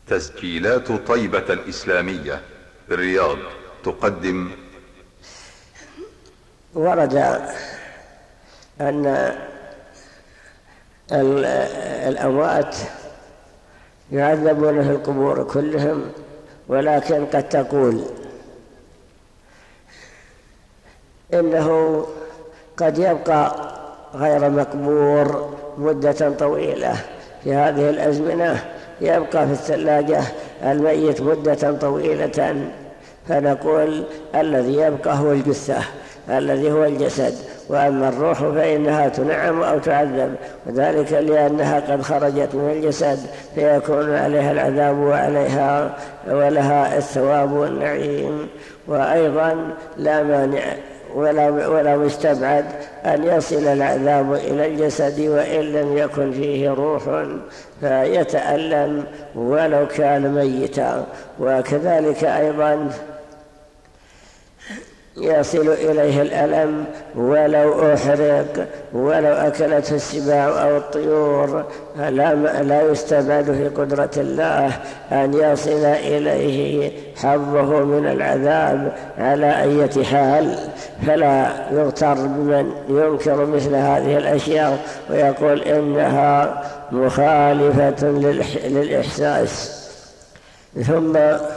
تسجيلات طيبة الإسلامية بالرياض تقدم. ورد أن الأموات يعذبون في القبور كلهم، ولكن قد تقول إنه قد يبقى غير مقبور مدة طويلة. في هذه الأزمنة يبقى في الثلاجة الميت مدة طويلة، فنقول الذي يبقى هو الجثة الذي هو الجسد، وأما الروح فإنها تنعم أو تعذب، وذلك لأنها قد خرجت من الجسد فيكون عليها العذاب ولها الثواب والنعيم. وأيضا لا مانع ولا مستبعد أن يصل العذاب إلى الجسد وإن لم يكن فيه روح فيتألم ولو كان ميتا، وكذلك أيضا يصل إليه الألم ولو أحرق ولو أكلته السباع أو الطيور. لا يستبعد في قدرة الله أن يصل إليه حظه من العذاب على أي حال، فلا يغتر بمن ينكر مثل هذه الأشياء ويقول إنها مخالفة للإحساس. ثم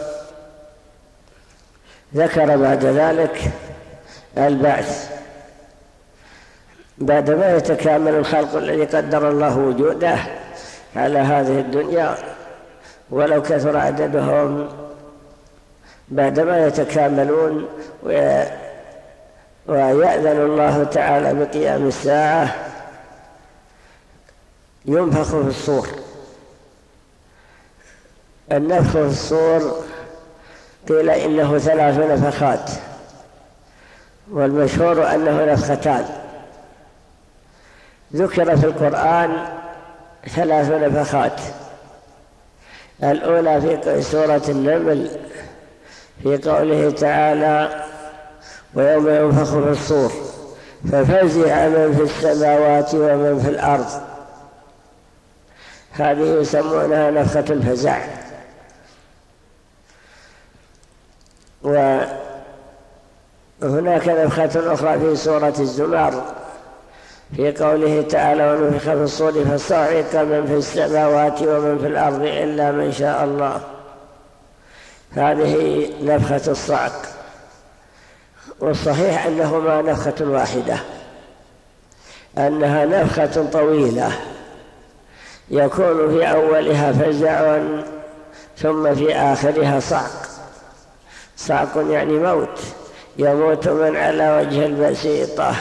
ذكر بعد ذلك البعث بعدما يتكامل الخلق الذي قدر الله وجوده على هذه الدنيا ولو كثر عددهم. بعدما يتكاملون ويأذن الله تعالى بقيام الساعة ينفخ في الصور. النفخ في الصور قيل إنه 3 نفخات، والمشهور أنه نفختان. ذكر في القرآن 3 نفخات. الأولى في سورة النمل في قوله تعالى: ويوم ينفخ في الصور ففزع من في السماوات ومن في الأرض. هذه يسمونها نفخة الفزع. وهناك نفخة أخرى في سورة الزمر في قوله تعالى: ونفخ في الصور فصعق من في السماوات ومن في الأرض إلا من شاء الله. هذه نفخة الصعق، والصحيح أنهما نفخة واحدة، أنها نفخة طويلة يكون في أولها فزع ثم في آخرها صعق. صعق يعني موت، يموت من على وجه البسيطة.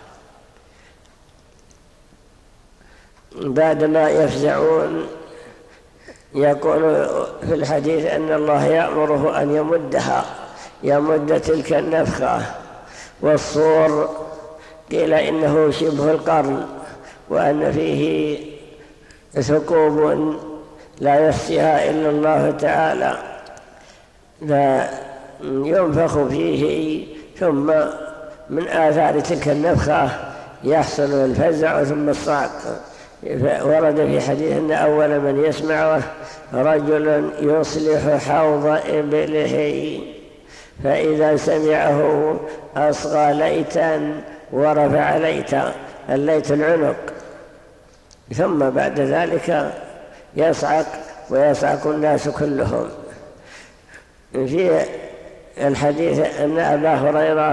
بعدما يفزعون يقول في الحديث أن الله يأمره أن يمد تلك النفخة. والصور قيل إنه شبه القرن، وأن فيه ثقوب لا يحصيها إلا الله تعالى، لا ينفخ فيه، ثم من آثار تلك النفخة يحصل الفزع ثم الصعق. ورد في حديث أن أول من يسمعه رجل يصلح حوض إبله، فإذا سمعه أصغى ليتا ورفع ليتا، الليت العنق، ثم بعد ذلك يصعق ويصعق الناس كلهم. في الحديث أن أبا هريرة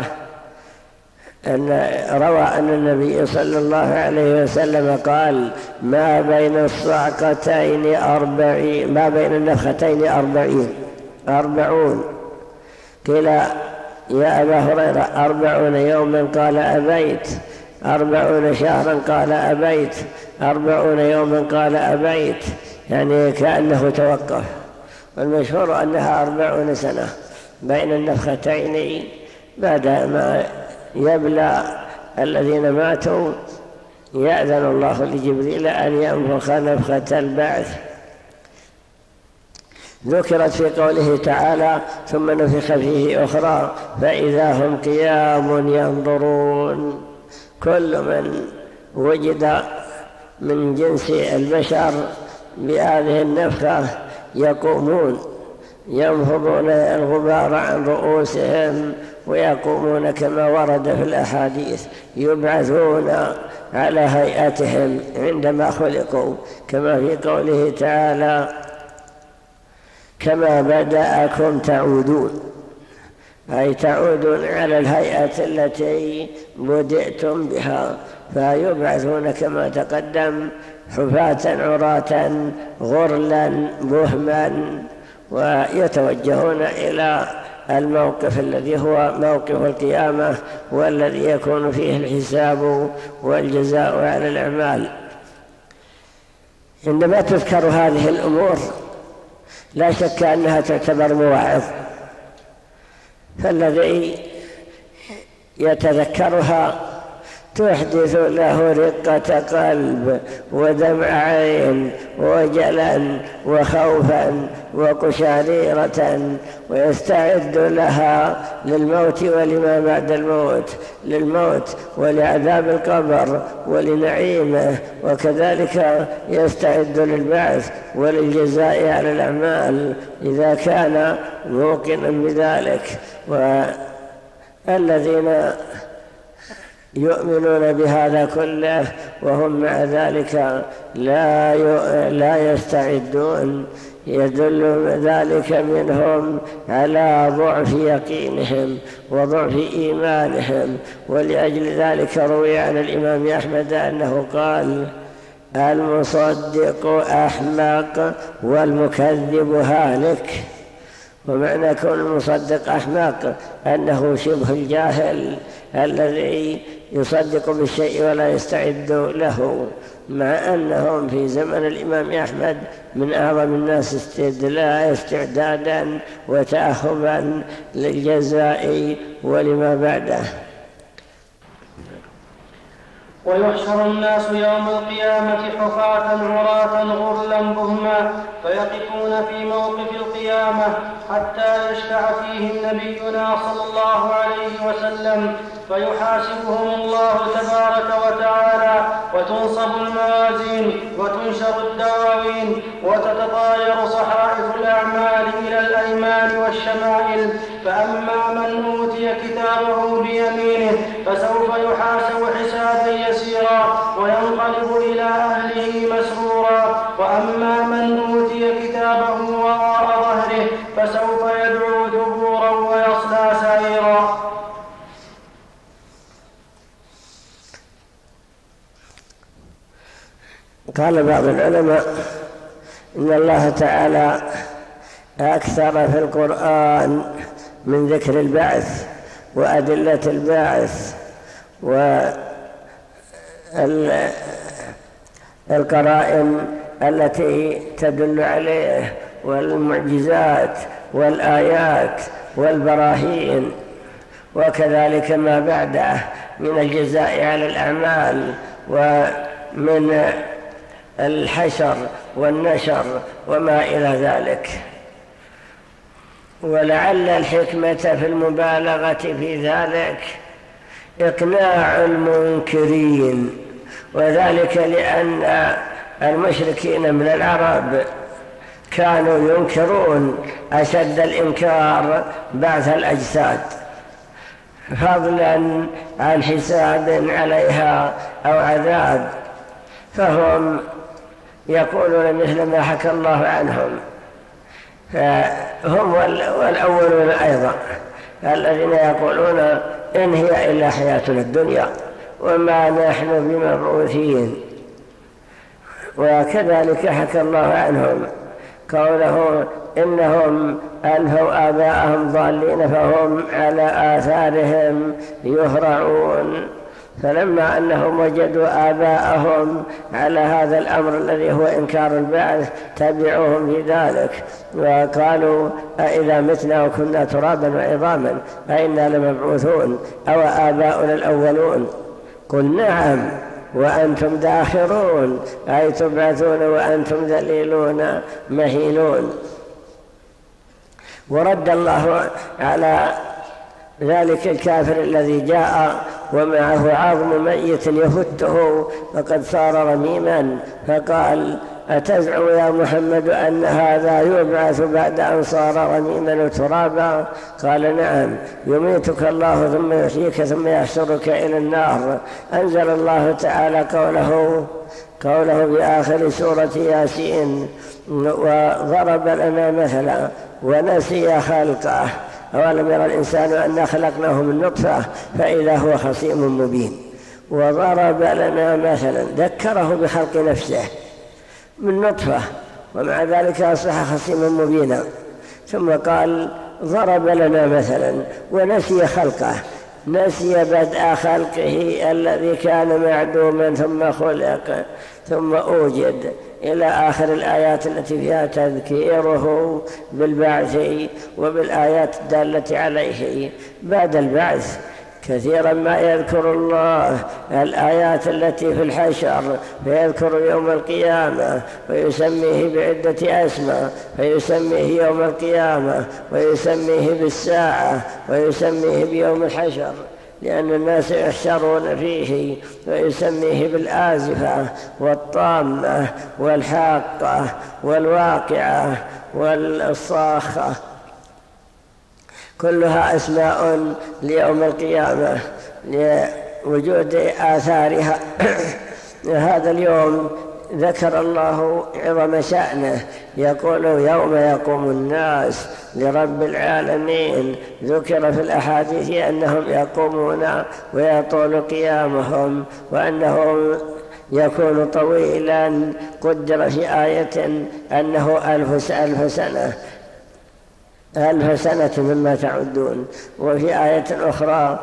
روى أن النبي صلى الله عليه وسلم قال: ما بين الصعقتين 40، ما بين النفختين 40. قيل: يا أبا هريرة 40 يوما؟ قال: أبيت. 40 شهرا؟ قال: أبيت. 40 يوما؟ قال: أبيت. يعني كأنه توقف. والمشهور أنها 40 سنة بين النفختين، بعد ما يبلى الذين ماتوا يأذن الله لجبريل أن ينفخ نفخة البعث. ذكرت في قوله تعالى: ثم نفخ فيه أخرى فإذا هم قيام ينظرون. كل من وجد من جنس البشر بهذه النفخة يقومون ينفضون الغبار عن رؤوسهم ويقومون كما ورد في الأحاديث، يبعثون على هيئتهم عندما خلقوا، كما في قوله تعالى: كما بدأكم تعودون، أي تعودون على الهيئة التي بدأتم بها، فيبعثون كما تقدم حفاة عراة غرلا بهما، ويتوجهون إلى الموقف الذي هو موقف القيامة، والذي يكون فيه الحساب والجزاء على الأعمال. عندما تذكر هذه الأمور لا شك أنها تعتبر مواعظ، فالذي يتذكرها تحدث له رقة قلب ودمع عين وجلا وخوفا وقشعريرة، ويستعد لها للموت ولما بعد الموت، للموت ولعذاب القبر ولنعيمه، وكذلك يستعد للبعث وللجزاء على الأعمال إذا كان موقنا بذلك. والذين يؤمنون بهذا كله وهم مع ذلك لا يستعدون، يدل ذلك منهم على ضعف يقينهم وضعف إيمانهم. ولأجل ذلك روي عن الإمام أحمد أنه قال: المصدق أحمق والمكذب هالك. ومعنى كون المصدق أحمق أنه شبه الجاهل الذي يصدق بالشيء ولا يستعد له، مع أنهم في زمن الإمام أحمد من أعظم الناس استعدادا وتأهبا للجزاء ولما بعده. ويحشر الناس يوم القيامة حفاة عراة غرلا بهما، فيقفون في موقف القيامة حتى يشفع فيهم نبينا صلى الله عليه وسلم، فيحاسبهم الله تبارك وتعالى، وتنصب الموازين وتنشر الدواوين وتتطاير صحائف الأعمال إلى الأيمان والشمائل. فأما من أوتي كتابه بيمينه فسوف يحاسب حسابا يسيرا وينقلب إلى أهله مسرورا، وأما من أوتي كتابه وراء ظهره فسوف يدعو ثبورا ويصلى سعيرا. قال بعض العلماء إن الله تعالى أكثر في القرآن من ذكر البعث وأدلة البعث والقرائن التي تدل عليه والمعجزات والآيات والبراهين، وكذلك ما بعده من الجزاء على الأعمال ومن الحشر والنشر وما إلى ذلك. ولعل الحكمة في المبالغة في ذلك إقناع المنكرين، وذلك لأن المشركين من العرب كانوا ينكرون أشد الإنكار بعث الأجساد، فضلا عن حساب عليها أو عذاب، فهم يقولون مثل ما حكى الله عنهم. فهم والأولون أيضا الذين يقولون إن هي إلا حياتنا الدنيا وما نحن بمبعوثين. وكذلك حكى الله عنهم قوله: إنهم ألهوا آباءهم ضالين فهم على آثارهم يهرعون. فلما أنهم وجدوا آباءهم على هذا الأمر الذي هو إنكار البعث تبعوهم في ذلك، وقالوا: أإذا متنا وكنا ترابا وعظاما أئنا لمبعوثون أو آباؤنا الأولون؟ قل نعم وأنتم داخرون، أي تبعثون وأنتم ذليلون مهينون. ورد الله على ذلك الكافر الذي جاء ومعه عظم ميت يفته وقد صار رميما، فقال: أتزعم يا محمد أن هذا يبعث بعد أن صار رميما وترابا؟ قال نعم، يميتك الله ثم يحييك ثم يحشرك إلى النار. أنزل الله تعالى قوله في آخر سورة ياسين: وضرب لنا مثلا ونسي خلقه أولم يرى الإنسان أنا خلقناه من نطفة فإذا هو خصيم مبين. وضرب لنا مثلا، ذكره بخلق نفسه من نطفة ومع ذلك أصبح خصيما مبينا، ثم قال ضرب لنا مثلا ونسي خلقه، نسي بدء خلقه الذي كان معدوما ثم خلق ثم أوجد، إلى آخر الآيات التي فيها تذكيره بالبعث وبالآيات الدالة عليه بعد البعث. كثيرا ما يذكر الله الآيات التي في الحشر، فيذكر يوم القيامة ويسميه بعدة أسماء، فيسميه يوم القيامة ويسميه بالساعة ويسميه بيوم الحشر، لأن الناس يحشرون فيه، ويسميه بالآزفة والطامة والحاقة والواقعة والصاخة، كلها أسماء ليوم القيامة لوجود آثارها. هذا اليوم ذكر الله عظم شأنه، يقول يوم يقوم الناس لرب العالمين. ذكر في الأحاديث أنهم يقومون ويطول قيامهم، وأنه يكون طويلا، قدر في آية أنه 1000 سنة، 1000 سنة مما تعدون، وفي آية أخرى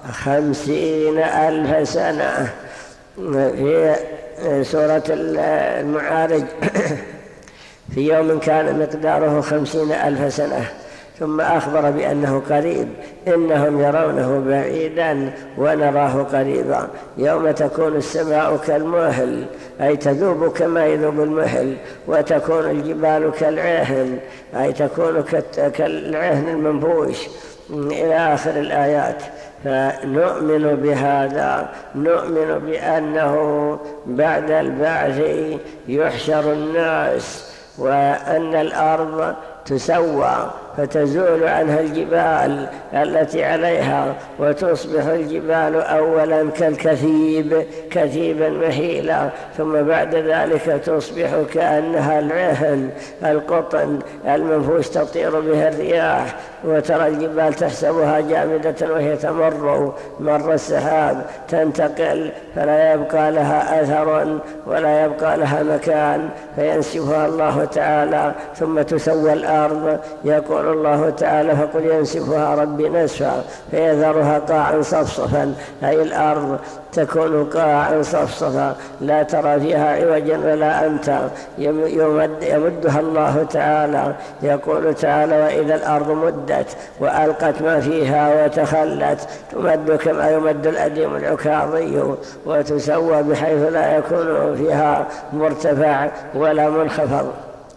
50,000 سنة في سورة المعارج في يوم كان مقداره 50,000 سنة. ثم أخبر بأنه قريب، إنهم يرونه بعيدا ونراه قريبا. يوم تكون السماء كالمهل، أي تذوب كما يذوب المهل، وتكون الجبال كالعهن، أي تكون كالعهن المنفوش، إلى آخر الآيات. فنؤمن بهذا، نؤمن بأنه بعد البعث يحشر الناس، وأن الأرض تسوى فتزول عنها الجبال التي عليها، وتصبح الجبال أولا كالكثيب، كثيبا مهيلا، ثم بعد ذلك تصبح كأنها العهن، القطن المنفوش تطير بها الرياح، وترى الجبال تحسبها جامدة وهي تمر مر السحاب، تنتقل فلا يبقى لها أثر ولا يبقى لها مكان، فينسفها الله تعالى ثم تسوى الأرض. يقول الله تعالى: فقل ينسفها ربي نسفا فيذرها قاعا صفصفا، أي الأرض تكون قاعا صفصفا لا ترى فيها عوجا ولا أمتا، يمدها الله تعالى. يقول تعالى: وإذا الأرض مدت وألقت ما فيها وتخلت، تمد كما يمد الأديم العكاظي، وتسوى بحيث لا يكون فيها مرتفع ولا منخفض.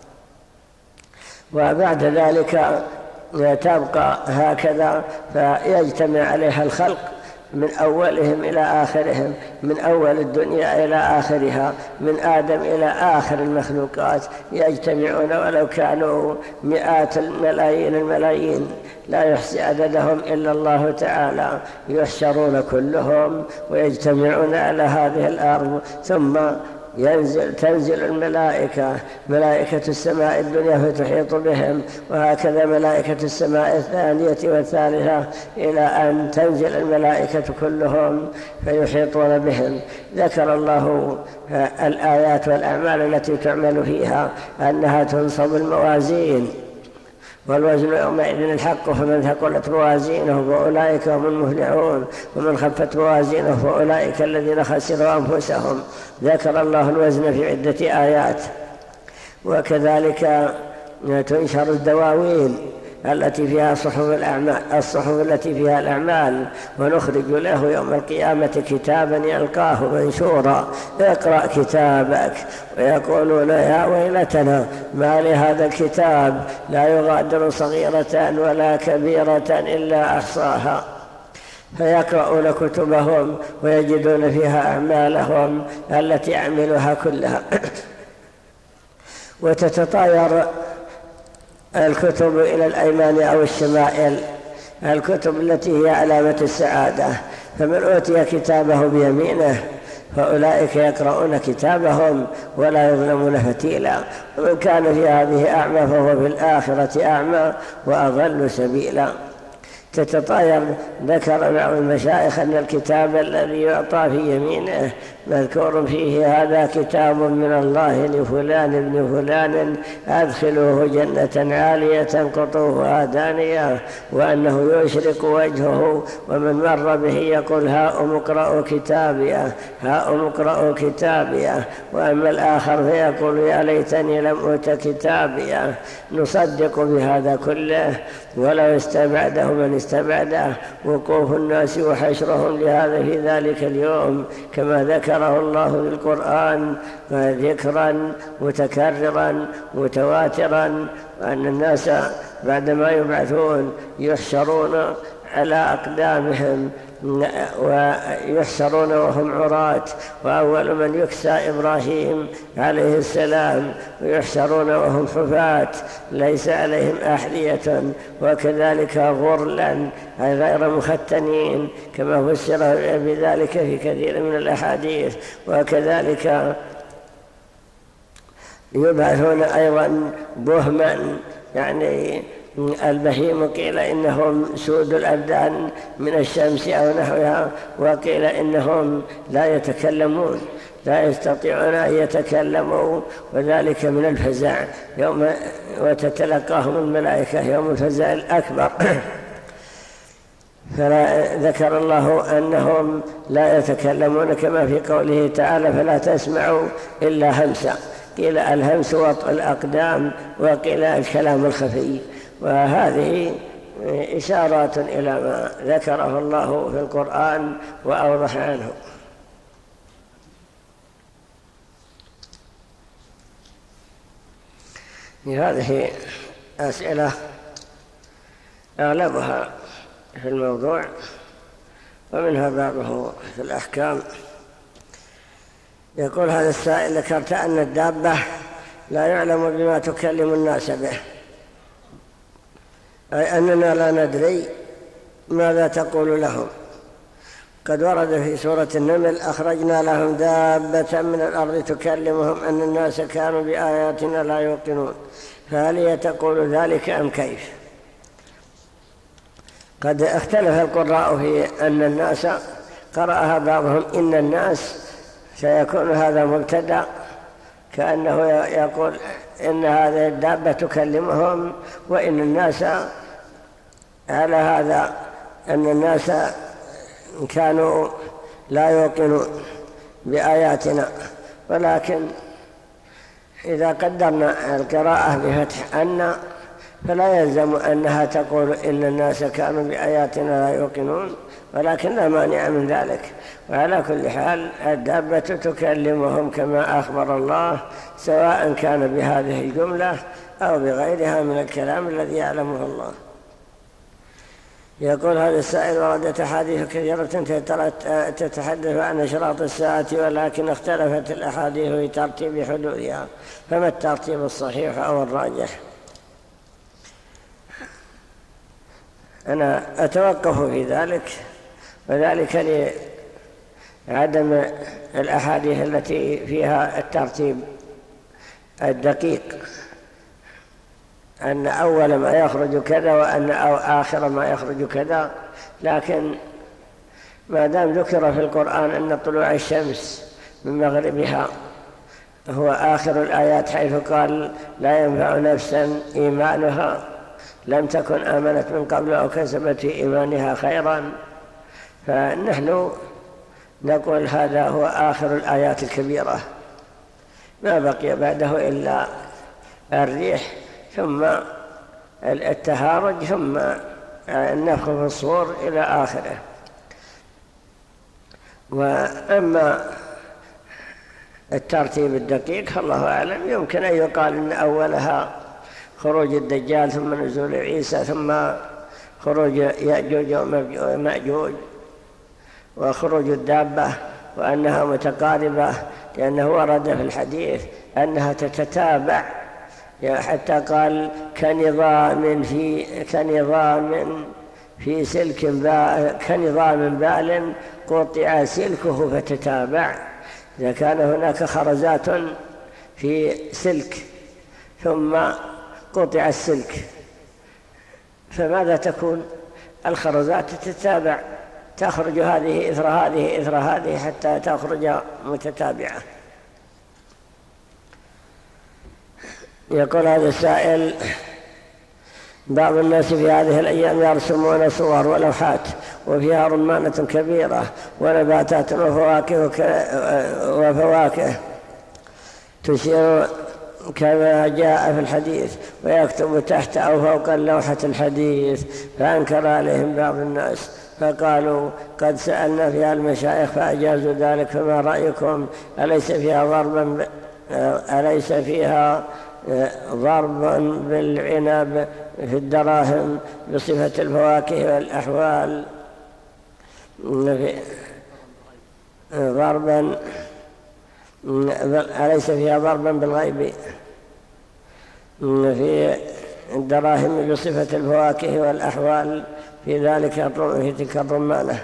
وبعد ذلك تبقى هكذا، فيجتمع عليها الخلق من أولهم إلى آخرهم، من أول الدنيا إلى آخرها، من آدم إلى آخر المخلوقات، يجتمعون ولو كانوا مئات الملايين لا يحصي عددهم إلا الله تعالى، يحشرون كلهم ويجتمعون على هذه الأرض. ثم تنزل الملائكة، ملائكة السماء الدنيا فتحيط بهم، وهكذا ملائكة السماء الثانية والثالثة، إلى أن تنزل الملائكة كلهم فيحيطون بهم. ذكر الله الآيات والأعمال التي تعمل فيها، أنها تنصب الموازين، والوزن يومئذ الحق، فمن ثقلت موازينه فأولئك هم المفلحون، ومن خفت موازينه فأولئك الذين خسروا أنفسهم. ذكر الله الوزن في عدة آيات. وكذلك تنشر الدواوين التي فيها الصحف التي فيها الأعمال، ونخرج له يوم القيامة كتابا يلقاه منشورا: اقرأ كتابك. ويقولون: يا ويلتنا ما لهذا الكتاب لا يغادر صغيرة ولا كبيرة إلا أحصاها. فيقرؤون كتبهم ويجدون فيها أعمالهم التي عملوها كلها. وتتطاير الكتب إلى الأيمان أو الشمائل، الكتب التي هي علامة السعادة. فمن أوتي كتابه بيمينه فأولئك يقرؤون كتابهم ولا يظلمون فتيلا، ومن كان في هذه أعمى فهو في الآخرة أعمى وأضل سبيلا. تتطاير. ذكر بعض المشايخ أن الكتاب الذي يعطى في يمينه مذكور فيه هذا كتاب من الله لفلان ابن فلان أدخلوه جنة عالية قطوفها دانية، وأنه يشرق وجهه ومن مر به يقول هاؤم اقرأوا كتابيه هاؤم اقرأوا كتابيه. وأما الآخر فيقول يا ليتني لم أوت كتابيه. نصدق بهذا كله، ولو استبعده من استبعده وقوف الناس وحشرهم لهذا في ذلك اليوم كما ذكره الله في القرآن ذكرا متكررا متواترا، وأن الناس بعدما يبعثون يحشرون على أقدامهم ويحشرون وهم عراة، وأول من يكسى إبراهيم عليه السلام، ويحشرون وهم حفاة ليس عليهم أحذية، وكذلك غرلا غير مختنين كما فسر بذلك في كثير من الأحاديث. وكذلك يبعثون أيضا بهما، يعني البهيم قيل إنهم سود الأبدان من الشمس أو نحوها، وقيل إنهم لا يتكلمون، لا يستطيعون أن يتكلموا، وذلك من الفزع يوم وتتلقاهم الملائكة يوم الفزع الأكبر. فذكر الله أنهم لا يتكلمون كما في قوله تعالى فلا تسمعوا إلا همسا، قيل الهمس وطء الأقدام، وقيل الكلام الخفي. وهذه إشارات إلى ما ذكره الله في القرآن وأوضح عنه. هذه أسئلة أغلبها في الموضوع ومنها بعضه في الأحكام. يقول هذا السائل ذكرت أن الدابة لا يعلم بما تكلم الناس به، أي أننا لا ندري ماذا تقول لهم. قد ورد في سورة النمل أخرجنا لهم دابة من الأرض تكلمهم أن الناس كانوا بآياتنا لا يوقنون، فهل هي تقول ذلك أم كيف؟ قد اختلف القراء في أن الناس، قرأها بعضهم إن الناس سيكون هذا مبتدأ كأنه يقول إن هذه الدابة تكلمهم، وإن الناس على هذا أن الناس كانوا لا يوقنون بآياتنا. ولكن إذا قدرنا القراءة بفتح أن فلا يلزم أنها تقول إن الناس كانوا بآياتنا لا يوقنون، ولكن لا مانع من ذلك. وعلى كل حال الدابة تكلمهم كما أخبر الله، سواء كان بهذه الجملة أو بغيرها من الكلام الذي يعلمه الله. يقول هذا السائل وردت أحاديث كثيرة تتحدث عن أشراط الساعة، ولكن اختلفت الأحاديث في ترتيب حدوثها، فما الترتيب الصحيح أو الراجح؟ أنا أتوقف في ذلك، وذلك لعدم الأحاديث التي فيها الترتيب الدقيق، أن أول ما يخرج كذا وأن أو آخر ما يخرج كذا. لكن ما دام ذكر في القرآن أن طلوع الشمس من مغربها هو آخر الآيات، حيث قال لا ينفع نفسا إيمانها لم تكن آمنت من قبل أو كسبت في إيمانها خيرا، فنحن نقول هذا هو آخر الآيات الكبيرة، ما بقي بعده إلا الريح ثم التهارج ثم النفخ في الصور إلى آخره. وأما الترتيب الدقيق الله أعلم، يمكن أن يقال أن أولها خروج الدجال ثم نزول عيسى ثم خروج يأجوج ومأجوج وخروج الدابة، وأنها متقاربة، لأنه ورد في الحديث أنها تتتابع حتى قال كنظام في سلك كنظام بال قطع سلكه فتتابع. إذا كان هناك خرزات في سلك ثم قطع السلك فماذا تكون؟ الخرزات تتابع، تخرج هذه إثر هذه إثر هذه حتى تخرج متتابعة. يقول هذا السائل: بعض الناس في هذه الأيام يرسمون صور ولوحات وفيها رمانة كبيرة ونباتات وفواكه تشير كما جاء في الحديث، ويكتب تحت أو فوق اللوحة الحديث. فأنكر عليهم بعض الناس فقالوا: قد سألنا فيها المشايخ فأجازوا ذلك، فما رأيكم؟ أليس فيها ضرب بالعنب في الدراهم بصفة الفواكه والأحوال، أليس فيها ضربا بالغيب في الدراهم بصفة الفواكه والأحوال في تلك الرمانة؟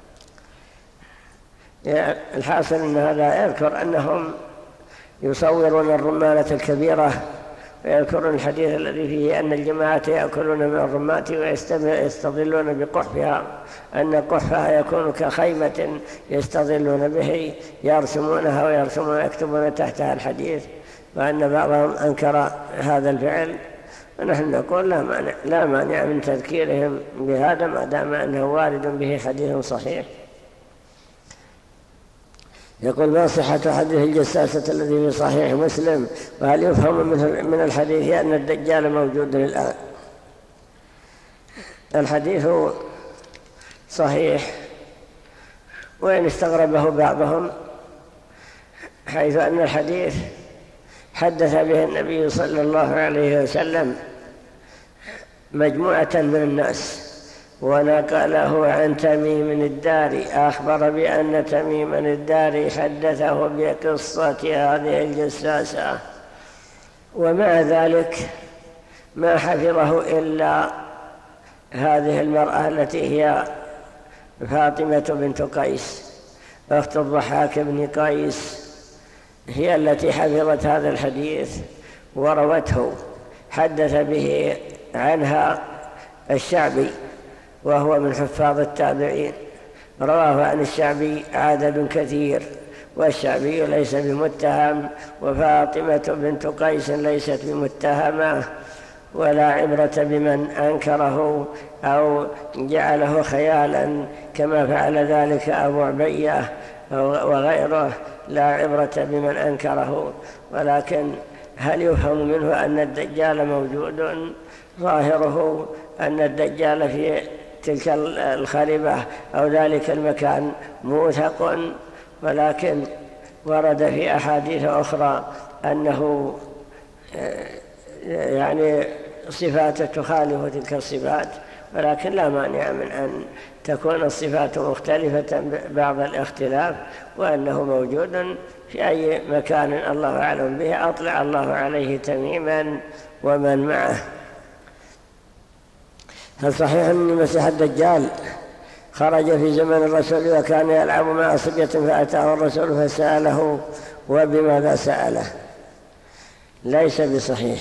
الحاصل أن هذا يذكر أنهم يصورون الرمانة الكبيرة، ويذكرون الحديث الذي فيه أن الجماعة يأكلون من الرمات ويستظلون بقحفها، أن قحفها يكون كخيمة يستظلون به، يرسمونها ويكتبون تحتها الحديث، وأن بعضهم أنكر هذا الفعل. ونحن نقول لا مانع من تذكيرهم بهذا ما دام أنه وارد به حديث صحيح. يقول: ما صحة حديث الجساسة الذي في صحيح مسلم؟ وهل يفهم من الحديث أن الدجال موجود الآن؟ الحديث صحيح، وإن استغربه بعضهم، حيث أن الحديث حدث به النبي صلى الله عليه وسلم مجموعة من الناس، ونقله عن تميم الداري، أخبر بأن تميم الداري حدثه بقصة هذه الجساسة، ومع ذلك ما حفظه إلا هذه المرأة التي هي فاطمة بنت قيس أخت الضحاك بن قيس، هي التي حفظت هذا الحديث وروته. حدث به عنها الشعبي وهو من حفاظ التابعين، رواه عن الشعبي عدد كثير، والشعبي ليس بمتهم، وفاطمة بنت قيس ليست بمتهمة، ولا عبرة بمن أنكره أو جعله خيالا كما فعل ذلك أبو عبية وغيره، لا عبرة بمن أنكره. ولكن هل يفهم منه أن الدجال موجود؟ ظاهره أن الدجال في تلك الخربة أو ذلك المكان موثق، ولكن ورد في أحاديث أخرى أنه يعني صفات تخالف تلك الصفات، ولكن لا مانع من أن تكون الصفات مختلفة بعض الاختلاف، وأنه موجود في أي مكان الله أعلم به. أطلع الله عليه تميما ومن معه. هل صحيح أن المسيح الدجال خرج في زمن الرسول وكان يلعب مع صبية فأتاه الرسول فسأله؟ وبماذا سأله؟ ليس بصحيح.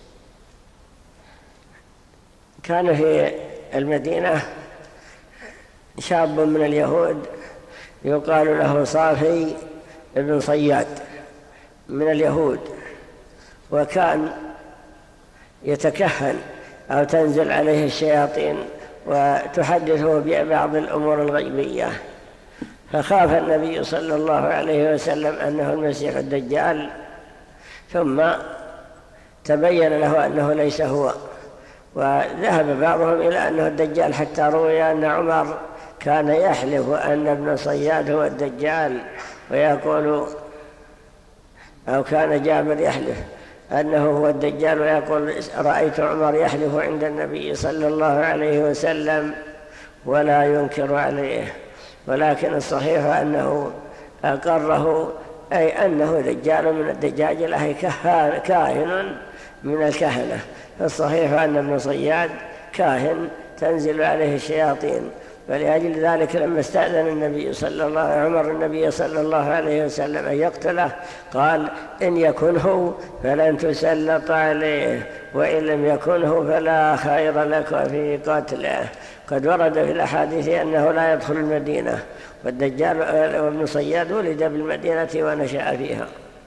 كان في المدينة شاب من اليهود يقال له صافي بن صياد من اليهود، وكان يتكهن أو تنزل عليه الشياطين وتحدثه ببعض الأمور الغيبية، فخاف النبي صلى الله عليه وسلم أنه المسيح الدجال، ثم تبين له أنه ليس هو، وذهب بعضهم إلى أنه الدجال، حتى روي أن عمر كان يحلف أن ابن صياد هو الدجال، ويقول أو كان جابر يحلف أنه هو الدجال، ويقول رأيت عمر يحلف عند النبي صلى الله عليه وسلم ولا ينكر عليه. ولكن الصحيح أنه أقره، أي أنه دجال من الدجاجلة، كاهن من الكهنة. فالصحيح أن ابن صياد كاهن تنزل عليه الشياطين، فلأجل ذلك لما استأذن عمر النبي صلى الله عليه وسلم أن يقتله قال: إن يكن هو فلن تسلط عليه، وإن لم يكن هو فلا خير لك في قتله. قد ورد في الأحاديث أنه لا يدخل المدينة، والدجال وابن صياد ولد بالمدينة ونشأ فيها.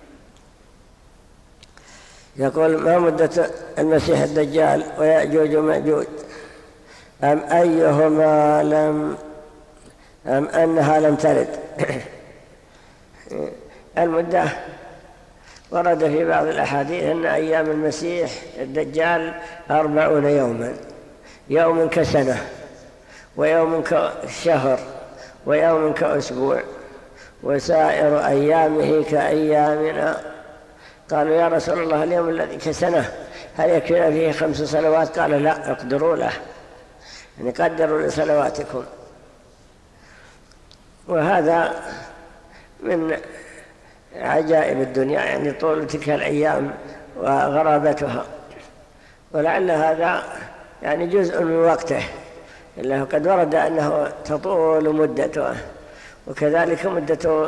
يقول: ما مدة المسيح الدجال ويأجوج ومأجوج؟ أم أنها لم ترد؟ المدة ورد في بعض الأحاديث أن أيام المسيح الدجال 40 يوما، يوم كسنة، ويوم كشهر، ويوم كأسبوع، وسائر أيامه كأيامنا. قالوا: يا رسول الله، اليوم الذي كسنة هل يكفينا فيه 5 صلوات؟ قال: لا، اقدروا له، يعني قدروا لصلواتكم. وهذا من عجائب الدنيا، يعني طول تلك الأيام وغرابتها، ولعل هذا يعني جزء من وقته، إلا قد ورد أنه تطول مدته، وكذلك مدة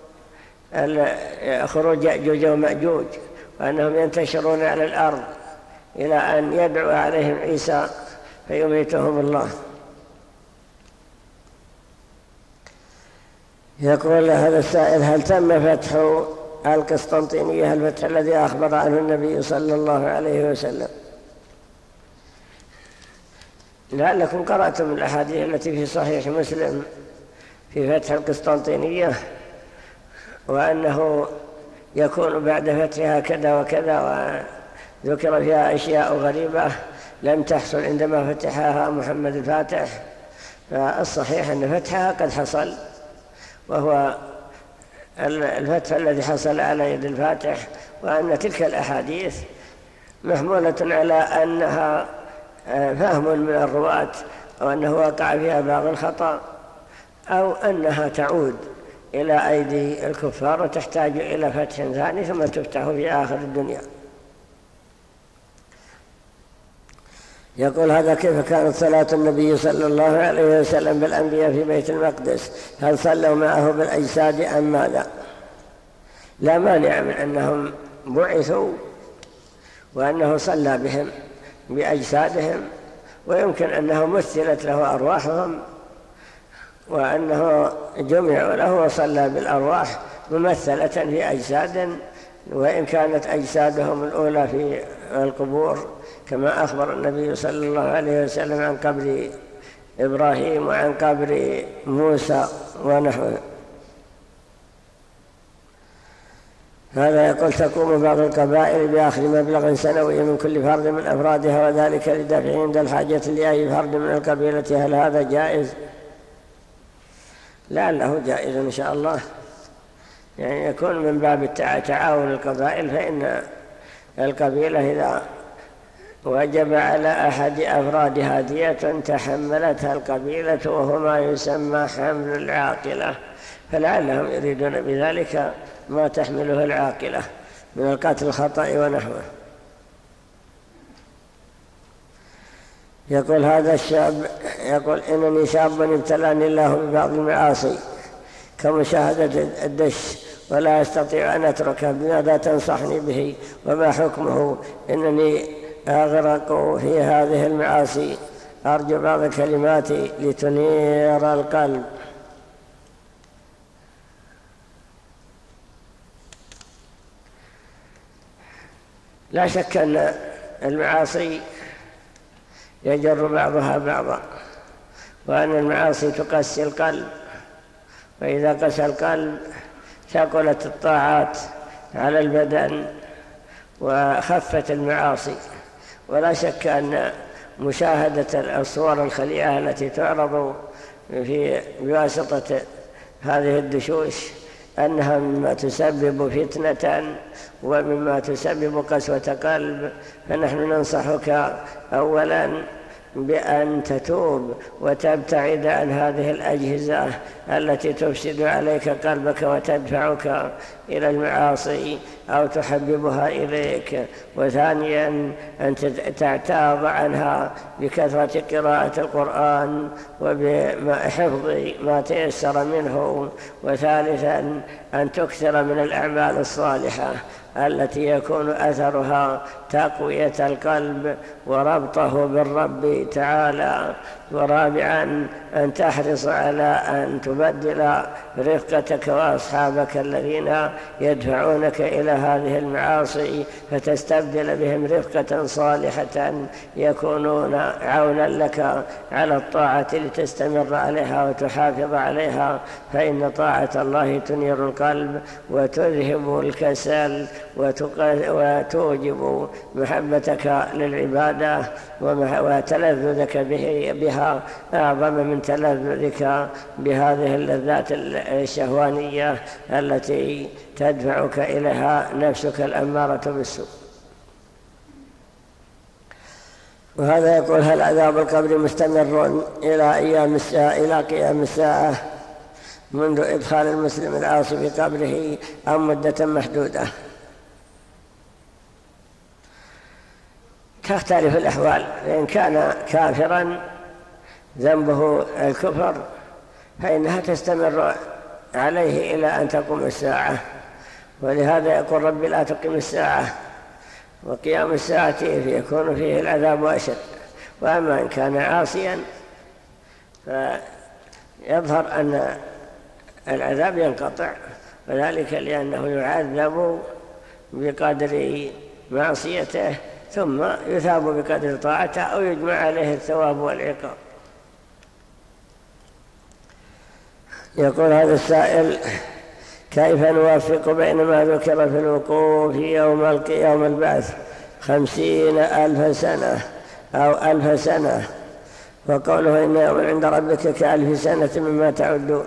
خروج يأجوج ومأجوج، وأنهم ينتشرون على الأرض إلى أن يدعو عليهم عيسى فيميتهم الله. يقول هذا السائل: هل تم فتح القسطنطينية الفتح الذي أخبر عنه النبي صلى الله عليه وسلم؟ لعلكم قرأتم الأحاديث التي في صحيح مسلم في فتح القسطنطينية، وأنه يكون بعد فتحها كذا وكذا، وذكر فيها أشياء غريبة لم تحصل عندما فتحها محمد الفاتح. فالصحيح أن فتحها قد حصل، وهو الفتح الذي حصل على يد الفاتح، وأن تلك الأحاديث محمولة على أنها فهم من الرواة، أو أنه وقع فيها بعض الخطأ، أو أنها تعود إلى أيدي الكفار وتحتاج إلى فتح ثاني ثم تفتح في آخر الدنيا. يقول: هذا كيف كانت صلاة النبي صلى الله عليه وسلم بالأنبياء في بيت المقدس؟ هل صلوا معه بالأجساد أم ماذا؟ لا مانع من أنهم بعثوا وأنه صلى بهم بأجسادهم، ويمكن أنه مثلت له أرواحهم، وأنه جمعوا له وصلى بالأرواح ممثلة في أجساد، وإن كانت أجسادهم الأولى في القبور، كما أخبر النبي صلى الله عليه وسلم عن قبر إبراهيم وعن قبر موسى ونحوه. هذا يقول: تقوم بعض القبائل بأخذ مبلغ سنوي من كل فرد من أفرادها، وذلك لدفع عند الحاجة لأي فرد من القبيلة، هل هذا جائز؟ لعله جائز إن شاء الله، يعني يكون من باب تعاون القبائل، فإن القبيلة إذا وجب على أحد أفرادها دية تحملتها القبيلة، وهو ما يسمى حمل العاقلة، فلعلهم يريدون بذلك ما تحمله العاقلة من القتل الخطأ ونحوه. يقول هذا الشاب: يقول: إنني شاب ابتلاني الله ببعض المعاصي كمشاهدة الدش ولا أستطيع أن أتركه، بماذا تنصحني به وما حكمه؟ إنني أغرق في هذه المعاصي، أرجو بعض الكلمات لتنير القلب. لا شك أن المعاصي يجر بعضها بعضا، وأن المعاصي تقسي القلب، وإذا قسى القلب ثقلت الطاعات على البدن وخفت المعاصي. ولا شك أن مشاهدة الصور الخليعة التي تعرض بواسطة هذه الدشوش أنها مما تسبب فتنة ومما تسبب قسوة قلب، فنحن ننصحك أولا بأن تتوب وتبتعد عن هذه الأجهزة التي تفسد عليك قلبك وتدفعك إلى المعاصي أو تحببها إليك. وثانيا أن تعتاض عنها بكثرة قراءة القرآن وبحفظ ما تيسر منه. وثالثا أن تكثر من الأعمال الصالحة التي يكون أثرها تقوية القلب وربطه بالرب تعالى. ورابعا أن تحرص على أن تبدل رفقتك وأصحابك الذين يدفعونك إلى هذه المعاصي، فتستبدل بهم رفقة صالحة يكونون عونا لك على الطاعة لتستمر عليها وتحافظ عليها، فإن طاعة الله تنير القلب وتذهب الكسل وتوجب محبتك للعبادة وتلذذك بها أعظم من تلذذك بهذه اللذات الشهوانية التي تدفعك إليها نفسك الأمارة بالسوء. وهذا يقول: هل عذاب القبر مستمر إلى قيام الساعة منذ إدخال المسلم العاصي في قبره أم مدة محدودة؟ تختلف الأحوال، فإن كان كافرا ذنبه الكفر فإنها تستمر عليه إلى أن تقوم الساعة، ولهذا يقول: رب لا تقم الساعة، وقيام الساعة يكون فيه العذاب أشد. وأما إن كان عاصيا فيظهر أن العذاب ينقطع، وذلك لأنه يعذب بقدر معصيته ثم يثاب بقدر طاعته أو يجمع عليه الثواب والعقاب. يقول هذا السائل: كيف نوفق بين ما ذكر في الوقوف يوم البعث 50,000 سنة أو 1000 سنة، وقوله إن يوم عند ربك ك1000 سنة مما تعدون؟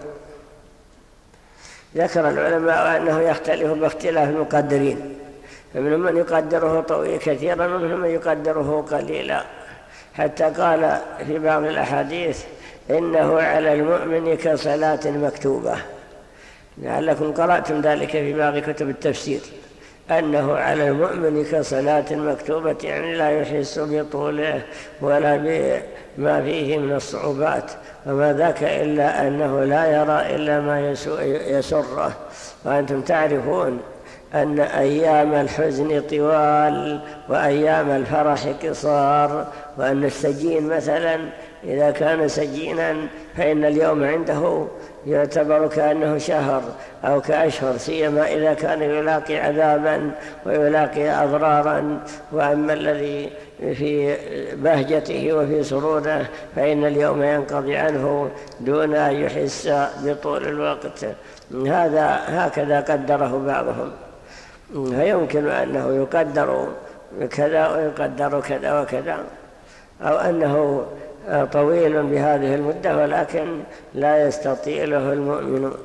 ذكر العلماء أنه يختلف باختلاف المقدرين، فمنهم من يقدره طويل كثيرا ومنهم من يقدره قليلا، حتى قال في بعض الأحاديث: إنه على المؤمن كصلاة مكتوبة. لعلكم قرأتم ذلك في بعض كتب التفسير، أنه على المؤمن كصلاة مكتوبة، يعني لا يحس بطوله ولا بما فيه من الصعوبات، وما ذاك إلا أنه لا يرى إلا ما يسره. وأنتم تعرفون أن أيام الحزن طوال وأيام الفرح قصار، وأن السجين مثلا إذا كان سجينا فإن اليوم عنده يعتبر كأنه شهر أو كأشهر، سيما إذا كان يلاقي عذابا ويلاقي أضرارا. وأما الذي في بهجته وفي سروره فإن اليوم ينقضي عنه دون أن يحس بطول الوقت. هكذا قدره بعضهم، فيمكن أنه يقدر كذا ويقدر كذا وكذا، أو أنه طويل بهذه المدة ولكن لا يستطيله المؤمنون.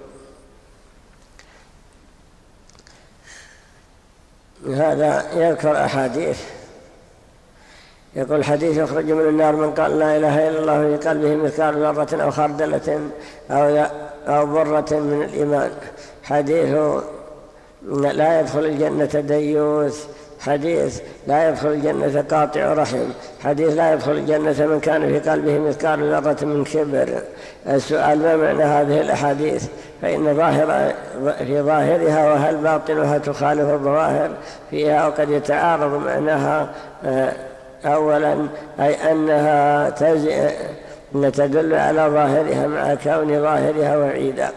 هذا يذكر أحاديث. يقول: حديث يخرج من النار من قال لا إله إلا الله في قلبه مثقال ذرة أو خردلة أو برة من الإيمان. حديث لا يدخل الجنة ديوث. حديث لا يدخل الجنة قاطع رحم. حديث لا يدخل الجنة من كان في قلبه مثقال ذرة من كبر. السؤال: ما معنى هذه الأحاديث؟ فإن في ظاهرها وهل باطنها تخالف الظواهر فيها، وقد يتعارض معناها. أولا أي أنها تدل على ظاهرها مع كون ظاهرها وعيدا.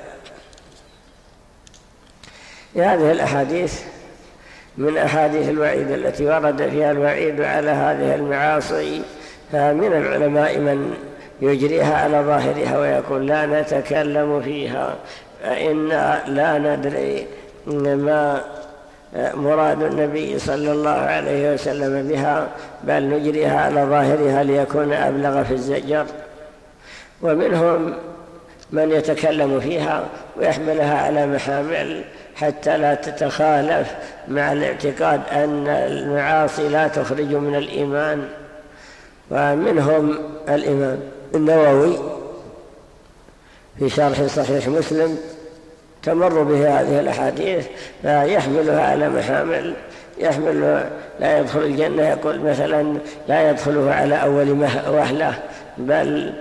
هذه الأحاديث من أحاديث الوعيد التي ورد فيها الوعيد على هذه المعاصي، فمن العلماء من يجريها على ظاهرها ويقول لا نتكلم فيها، فإنا لا ندري ما مراد النبي صلى الله عليه وسلم بها، بل نجريها على ظاهرها ليكون أبلغ في الزجر. ومنهم من يتكلم فيها ويحملها على محامل حتى لا تتخالف مع الاعتقاد أن المعاصي لا تخرج من الإيمان. ومنهم الإمام النووي في شرح صحيح مسلم تمر به هذه الأحاديث فيحملها على محامل، يحمل لا يدخل الجنة، يقول مثلا لا يدخله على أول وهلة، بل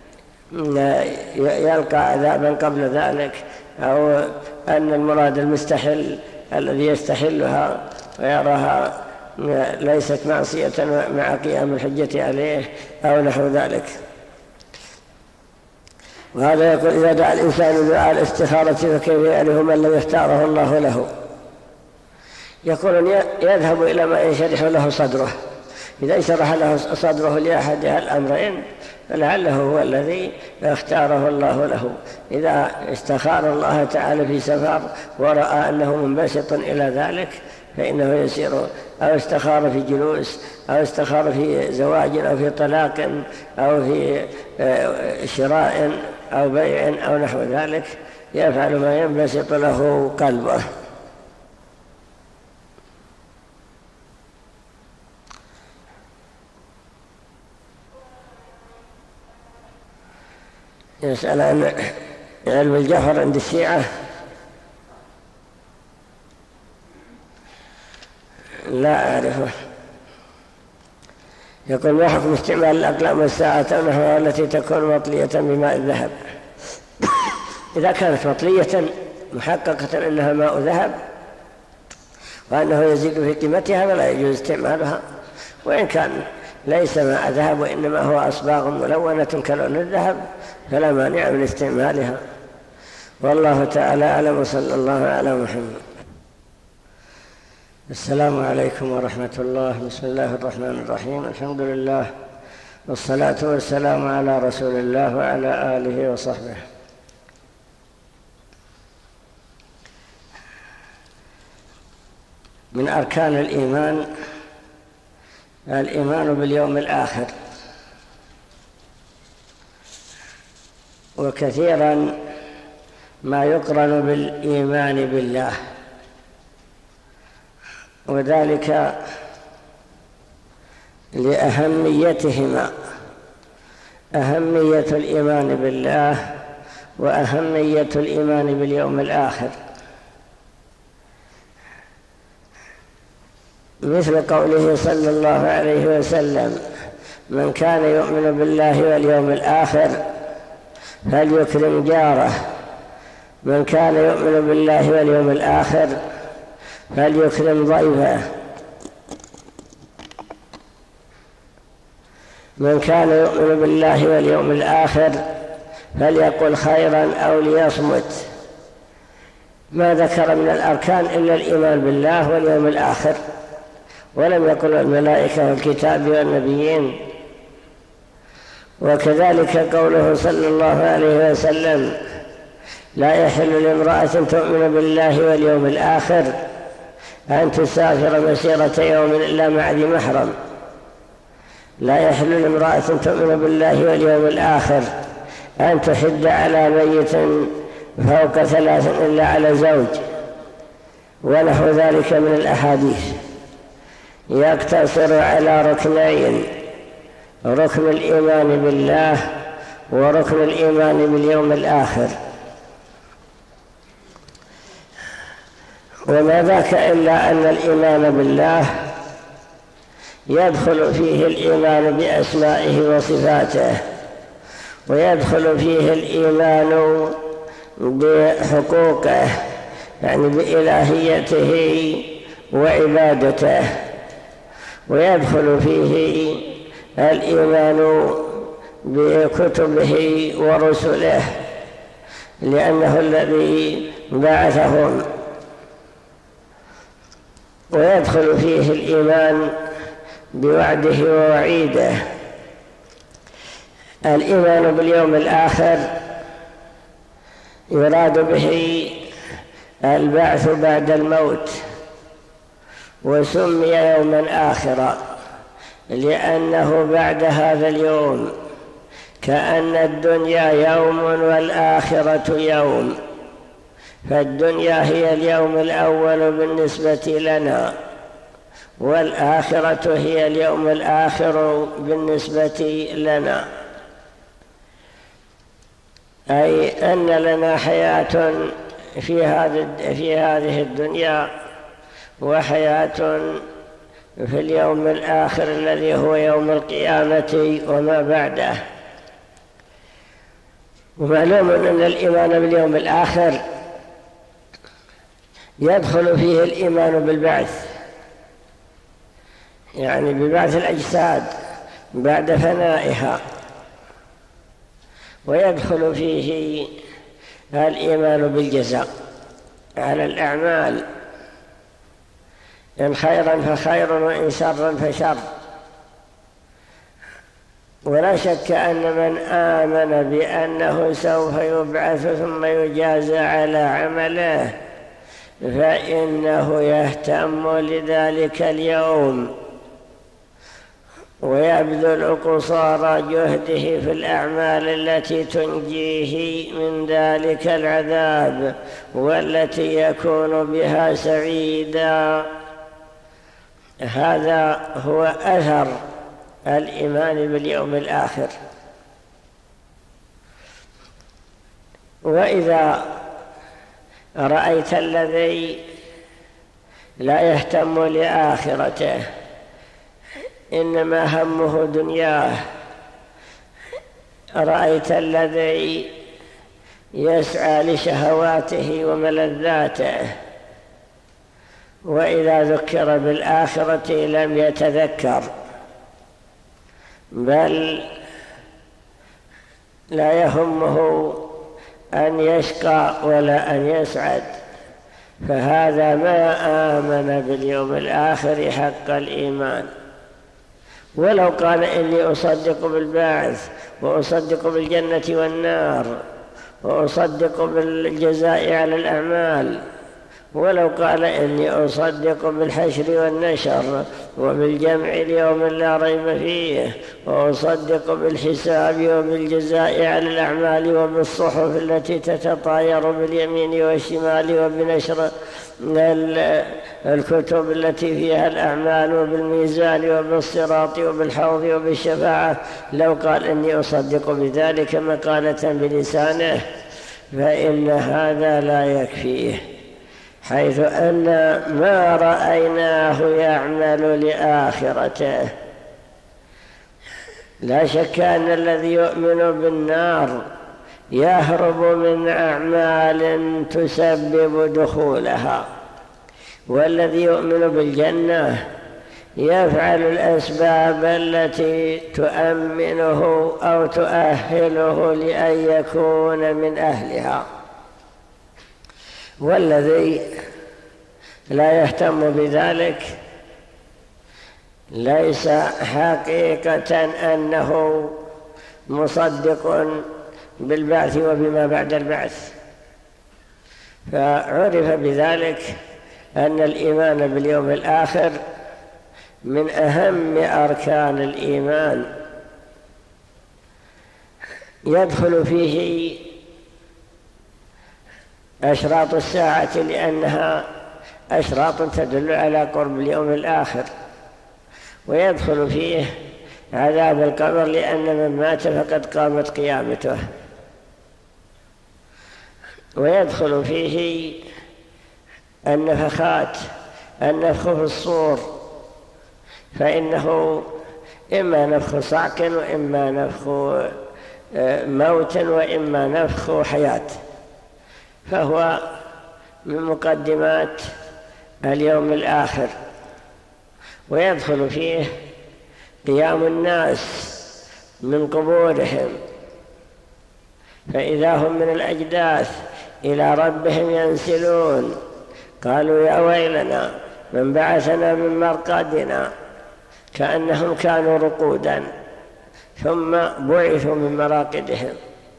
يلقى عذابا قبل ذلك، أو أن المراد المستحل الذي يستحلها ويراها ليست معصية مع قيام الحجة عليه أو نحو ذلك. وهذا يقول إذا دعا الإنسان دعاء الاستخارة فكيف يعرف من لم يختاره الله له؟ يقول يذهب إلى ما ينشرح له صدره، إذا انشرح له صدره لأحد الأمرين فلعله هو الذي اختاره الله له. إذا استخار الله تعالى في سفر ورأى أنه منبسط إلى ذلك فإنه يسير، أو استخار في جلوس، أو استخار في زواج، أو في طلاق، أو في شراء أو بيع أو نحو ذلك، يفعل ما ينبسط له قلبه. يسأل عن علم الجهر عند الشيعة. لا أعرفه. يقول ما حكم استعمال الأقلام والساعة ونحوها التي تكون مطلية بماء الذهب؟ إذا كانت مطلية محققة أنها ماء ذهب وأنه يزيد في قيمتها فلا يجوز استعمالها، وإن كان ليس ماء ذهب وإنما هو أصباغ ملونة كلون الذهب فلا مانع من استعمالها. والله تعالى أعلم، وصلى الله على محمد. السلام عليكم ورحمة الله. بسم الله الرحمن الرحيم. الحمد لله والصلاة والسلام على رسول الله وعلى آله وصحبه. من أركان الإيمان باليوم الآخر، وكثيرا ما يقرن بالإيمان بالله، وذلك لأهميتهما، أهمية الإيمان بالله وأهمية الإيمان باليوم الآخر، مثل قوله صلى الله عليه وسلم: من كان يؤمن بالله واليوم الآخر فليكرم جاره، من كان يؤمن بالله واليوم الآخر فليكرم ضيفه، من كان يؤمن بالله واليوم الآخر فليقل خيرا أو ليصمت. ما ذكر من الأركان إلا الإيمان بالله واليوم الآخر، ولم يقل الملائكة والكتاب والنبيين. وكذلك قوله صلى الله عليه وسلم: لا يحل لامرأة تؤمن بالله واليوم الآخر أن تسافر مسيرة يوم إلا مع ذي محرم. لا يحل لامرأة تؤمن بالله واليوم الآخر أن تحد على ميت فوق 3 إلا على زوج، ونحو ذلك من الأحاديث. يقتصر على ركنين: ركن الإيمان بالله وركن الإيمان باليوم الآخر. وما ذاك إلا أن الإيمان بالله يدخل فيه الإيمان بأسمائه وصفاته، ويدخل فيه الإيمان بحقوقه، يعني بإلهيته وعبادته، ويدخل فيه الإيمان بكتبه ورسله لأنه الذي بعثهم، ويدخل فيه الإيمان بوعده ووعيده. الإيمان باليوم الآخر يراد به البعث بعد الموت، وسمي يوما آخرا لأنه بعد هذا اليوم كأن الدنيا يوم والآخرة يوم، فالدنيا هي اليوم الأول بالنسبة لنا، والآخرة هي اليوم الآخر بالنسبة لنا، أي أن لنا حياة في هذه الدنيا وحياة في اليوم الآخر الذي هو يوم القيامة وما بعده. ومعلوم أن الإيمان باليوم الآخر يدخل فيه الإيمان بالبعث، يعني ببعث الأجساد بعد فنائها، ويدخل فيه الإيمان بالجزاء على الأعمال، إن خيرا فخير وإن شرا فشر. ولا شك أن من آمن بأنه سوف يبعث ثم يجازى على عمله فإنه يهتم لذلك اليوم ويبذل قصارى جهده في الأعمال التي تنجيه من ذلك العذاب والتي يكون بها سعيدا. هذا هو أثر الإيمان باليوم الآخر. وإذا رأيت الذي لا يهتم لآخرته إنما همه دنياه، رأيت الذي يسعى لشهواته وملذاته وإذا ذكر بالآخرة لم يتذكر، بل لا يهمه أن يشقى ولا أن يسعد، فهذا ما آمن باليوم الآخر حق الإيمان. ولو قال إني أصدق بالبعث وأصدق بالجنة والنار وأصدق بالجزاء على الأعمال، ولو قال إني أصدق بالحشر والنشر وبالجمع اليوم لا ريب فيه، وأصدق بالحساب وبالجزاء على الأعمال وبالصحف التي تتطاير باليمين والشمال وبنشر الكتب التي فيها الأعمال وبالميزان وبالصراط وبالحوض وبالشفاعة، لو قال إني أصدق بذلك مقالة بلسانه فإن هذا لا يكفيه، حيث أن ما رأيناه يعمل لآخرته. لا شك أن الذي يؤمن بالنار يهرب من أعمال تسبب دخولها، والذي يؤمن بالجنة يفعل الأسباب التي تؤمنه أو تؤهله لأن يكون من أهلها. والذي لا يهتم بذلك ليس حقيقة أنه مصدق بالبعث وبما بعد البعث. فعرف بذلك أن الإيمان باليوم الآخر من أهم أركان الإيمان، يدخل فيه أشراط الساعة لأنها أشراط تدل على قرب اليوم الآخر، ويدخل فيه عذاب القبر لأن من مات فقد قامت قيامته، ويدخل فيه النفخات، النفخ في الصور، فإنه إما نفخ صعق وإما نفخ موت وإما نفخ حياة، فهو من مقدمات اليوم الآخر. ويدخل فيه قيام الناس من قبورهم، فإذا هم من الأجداث إلى ربهم ينسلون، قالوا يا ويلنا من بعثنا من مرقدنا، كأنهم كانوا رقودا ثم بعثوا من مراقدهم.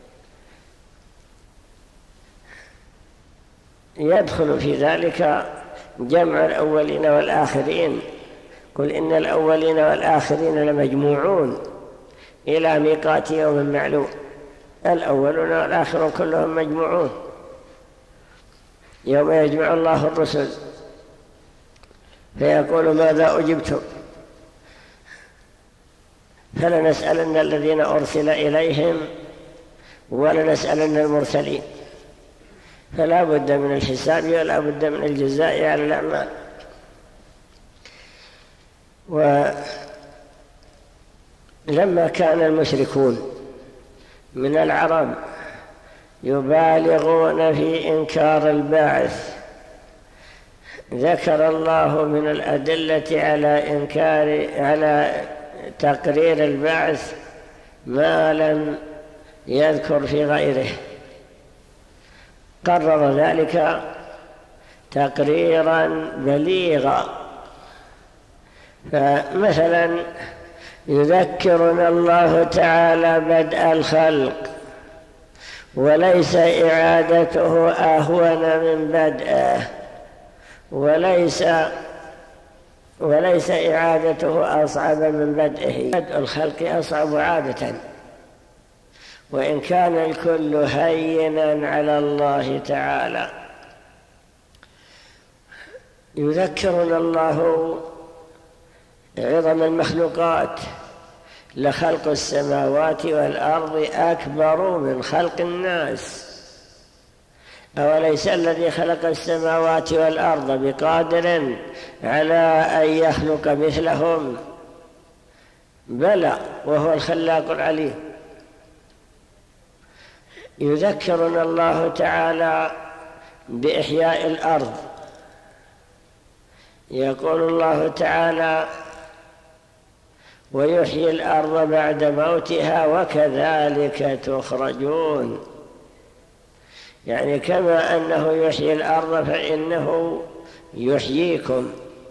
يدخل في ذلك جمع الأولين والآخرين، قل إن الأولين والآخرين لمجموعون إلى ميقات يوم معلوم. الأولون والآخرون كلهم مجموعون يوم يجمع الله الرسل فيقول ماذا أجبتم؟ فلنسألن الذين أرسل إليهم ولنسألن المرسلين. فلا بد من الحساب ولا بد من الجزاء على الأعمال. ولما كان المشركون من العرب يبالغون في إنكار البعث، ذكر الله من الأدلة على تقرير البعث ما لم يذكر في غيره، قرر ذلك تقريرا بليغا. فمثلا يذكرنا الله تعالى بدء الخلق وليس إعادته أهون من بدءه، وليس إعادته أصعب من بدئه. بدء الخلق أصعب عادة، وإن كان الكل هينا على الله تعالى. يذكرنا الله عظم المخلوقات، لخلق السماوات والأرض أكبر من خلق الناس. أوليس الذي خلق السماوات والأرض بقادر على أن يخلق مثلهم؟ بلى، وهو الخلاق العليم. يذكرنا الله تعالى بإحياء الأرض. يقول الله تعالى ويحيي الأرض بعد موتها وكذلك تخرجون. يعني كما أنه يحيي الأرض فإنه يحييكم.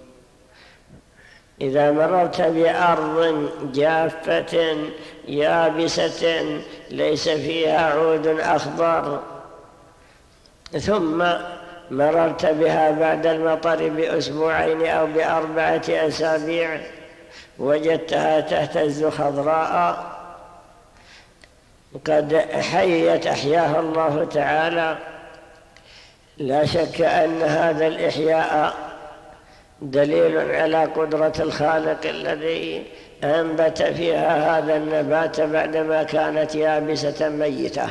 إذا مررت بأرض جافة يابسة ليس فيها عود أخضر، ثم مررت بها بعد المطر بأسبوعين أو ب4 أسابيع وجدتها تهتز خضراء قد أحياها الله تعالى، لا شك أن هذا الإحياء دليل على قدرة الخالق الذي أنبت فيها هذا النبات بعدما كانت يابسة ميتة.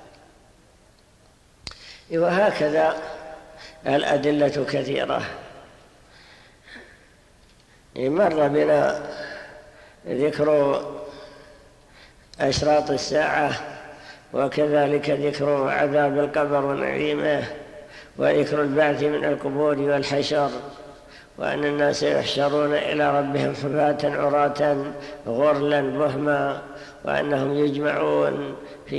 وهكذا الأدلة كثيرة. مر بنا ذكر أشراط الساعة، وكذلك ذكر عذاب القبر ونعيمه، وذكر البعث من القبور والحشر، وأن الناس يحشرون إلى ربهم حفاة عراة غرلا بهما، وأنهم يجمعون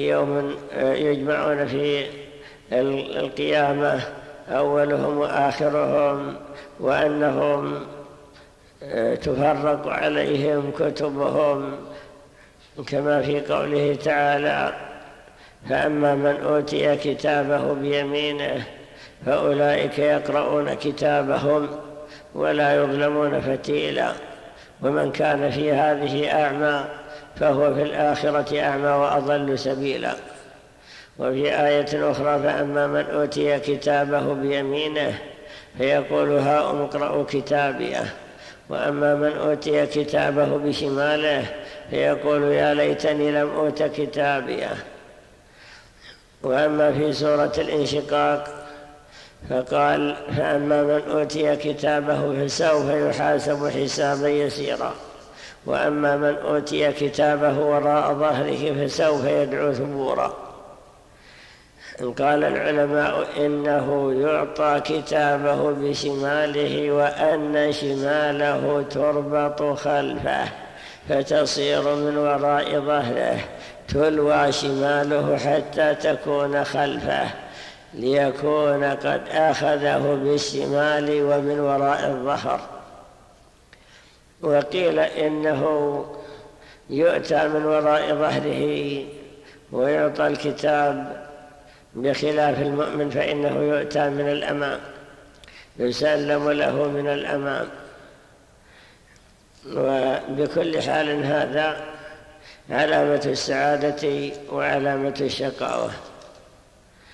في القيامة أولهم وآخرهم، وأنهم تفرق عليهم كتبهم كما في قوله تعالى فأما من أوتي كتابه بيمينه فأولئك يقرؤون كتابهم ولا يظلمون فتيلا، ومن كان في هذه أعمى فهو في الآخرة أعمى وأضل سبيلا. وفي آية أخرى فأما من أوتي كتابه بيمينه فيقول هاؤم اقرءوا كتابيه، وأما من أوتي كتابه بشماله فيقول يا ليتني لم أوت كتابيه. وأما في سورة الانشقاق فقال فأما من أوتي كتابه فسوف يحاسب حسابا يسيرا، وأما من أوتي كتابه وراء ظهره فسوف يدعو ثبورا. قال العلماء إنه يعطى كتابه بشماله، وأن شماله تربط خلفه فتصير من وراء ظهره، تلوى شماله حتى تكون خلفه ليكون قد أخذه بالشمال ومن وراء الظهر. وقيل إنه يؤتى من وراء ظهره ويعطى الكتاب، بخلاف المؤمن فإنه يؤتى من الأمام، يسلم له من الأمام. وبكل حال هذا علامة السعادة وعلامة الشقاوة.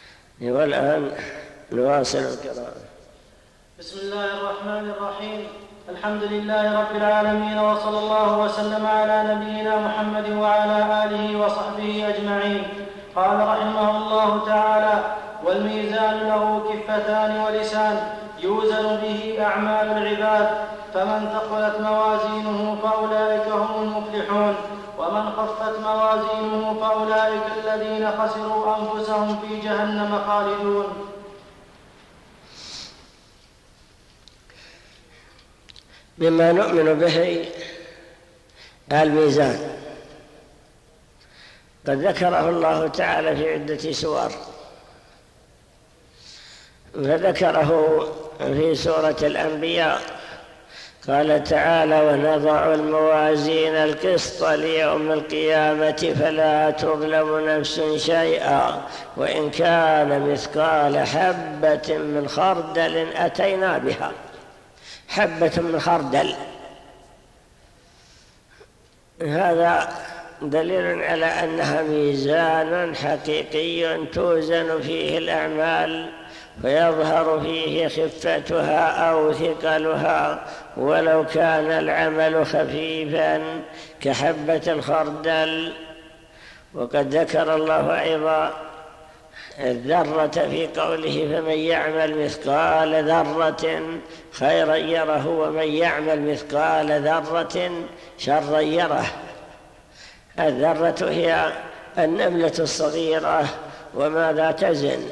والآن نواصل القراءة. بسم الله الرحمن الرحيم. الحمد لله رب العالمين، وصلى الله وسلم على نبينا محمد وعلى آله وصحبه أجمعين. قال رحمه الله تعالى: والميزان له كفتان ولسان يوزن به أعمال العباد، فمن ثقلت موازينه فأولئك هم المفلحون، ومن خفت موازينه فأولئك الذين خسروا أنفسهم في جهنم خالدون. مما نؤمن به الميزان، قد ذكره الله تعالى في عدة سور، فذكره في سورة الأنبياء قال تعالى: ونضع الموازين القسط ليوم القيامة فلا تظلم نفس شيئا وإن كان مثقال حبة من خردل أتينا بها. حبة من خردل، هذا دليل على أنها ميزان حقيقي توزن فيه الأعمال فيظهر فيه خفتها أو ثقلها، ولو كان العمل خفيفا كحبة الخردل. وقد ذكر الله أيضا الذرة في قوله: فمن يعمل مثقال ذرة خيرا يره ومن يعمل مثقال ذرة شرا يره. الذرة هي النملة الصغيرة وماذا تزن.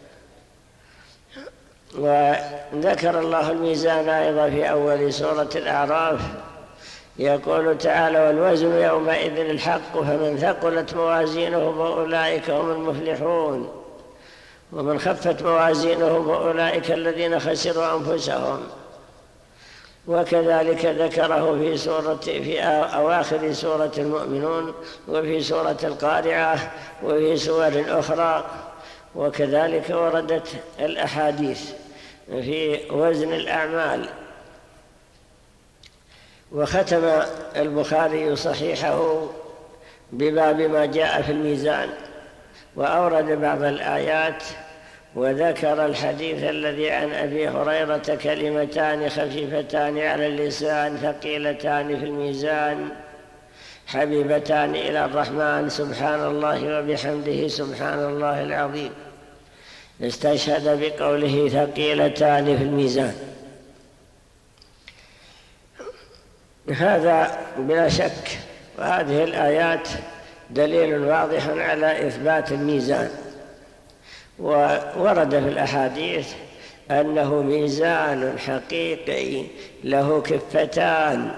وذكر الله الميزان أيضا في أول سورة الأعراف، يقول تعالى: والوزن يومئذ الحق فمن ثقلت موازينه فأولئك هم المفلحون ومن خفت موازينه فأولئك الذين خسروا أنفسهم. وكذلك ذكره في أواخر سورة المؤمنون وفي سورة القارعة وفي سور أخرى. وكذلك وردت الأحاديث في وزن الأعمال. وختم البخاري صحيحه بباب ما جاء في الميزان، وأورد بعض الآيات، وذكر الحديث الذي عن أبي هريرة: كلمتان خفيفتان على اللسان ثقيلتان في الميزان حبيبتان إلى الرحمن سبحان الله وبحمده سبحان الله العظيم. استشهد بقوله ثقيلتان في الميزان. هذا بلا شك، وهذه الآيات دليل واضح على إثبات الميزان. وورد في الأحاديث أنه ميزان حقيقي له كفتان،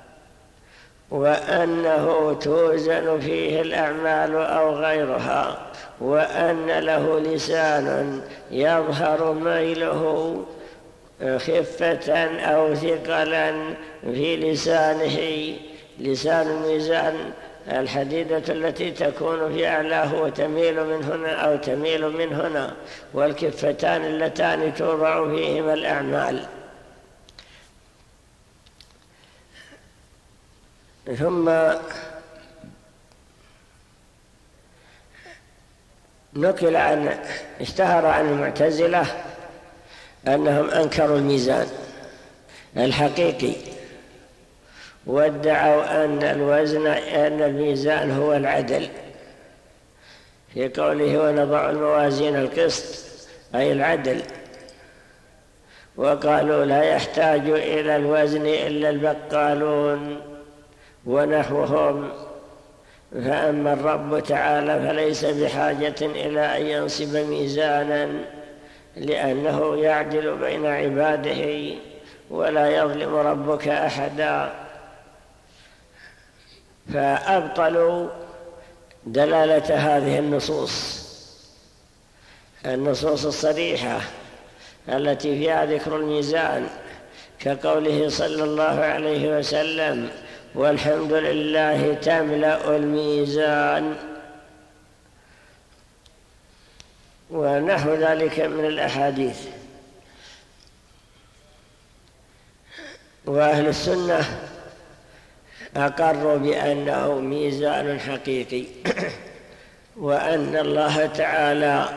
وأنه توزن فيه الأعمال أو غيرها، وأن له لسان يظهر ميله خفة أو ثقلا في لسانه. لسان الميزان الحديدة التي تكون في أعلاه وتميل من هنا أو تميل من هنا، والكفتان اللتان توضع فيهما الأعمال. ثم اشتهر عن المعتزلة أنهم أنكروا الميزان الحقيقي، وادعوا أن الميزان هو العدل، في قوله: ونضع الموازين القسط، أي العدل. وقالوا: لا يحتاج إلى الوزن إلا البقالون ونحوهم، فأما الرب تعالى فليس بحاجة إلى أن ينصب ميزانا، لأنه يعدل بين عباده ولا يظلم ربك أحدا. فأبطلوا دلالة هذه النصوص الصريحة التي فيها ذكر الميزان، كقوله صلى الله عليه وسلم: والحمد لله تملأ الميزان، ونحو ذلك من الأحاديث. وأهل السنة أقروا بأنه ميزان حقيقي، وأن الله تعالى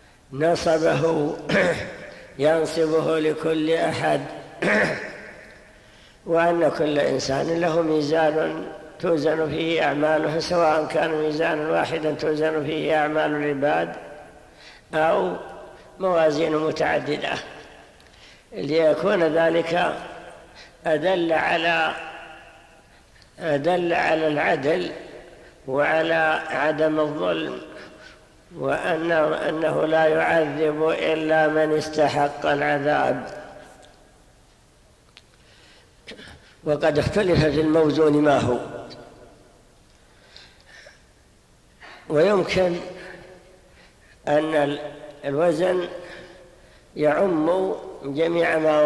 نصبه ينصبه لكل أحد وأن كل إنسان له ميزان توزن فيه أعماله، سواء كان ميزانا واحدا توزن فيه أعمال العباد أو موازين متعددة، ليكون ذلك أدل على العدل وعلى عدم الظلم، وأنه لا يعذب إلا من استحق العذاب. وقد اختلف في الموزون ما هو، ويمكن أن الوزن يعم جميع ما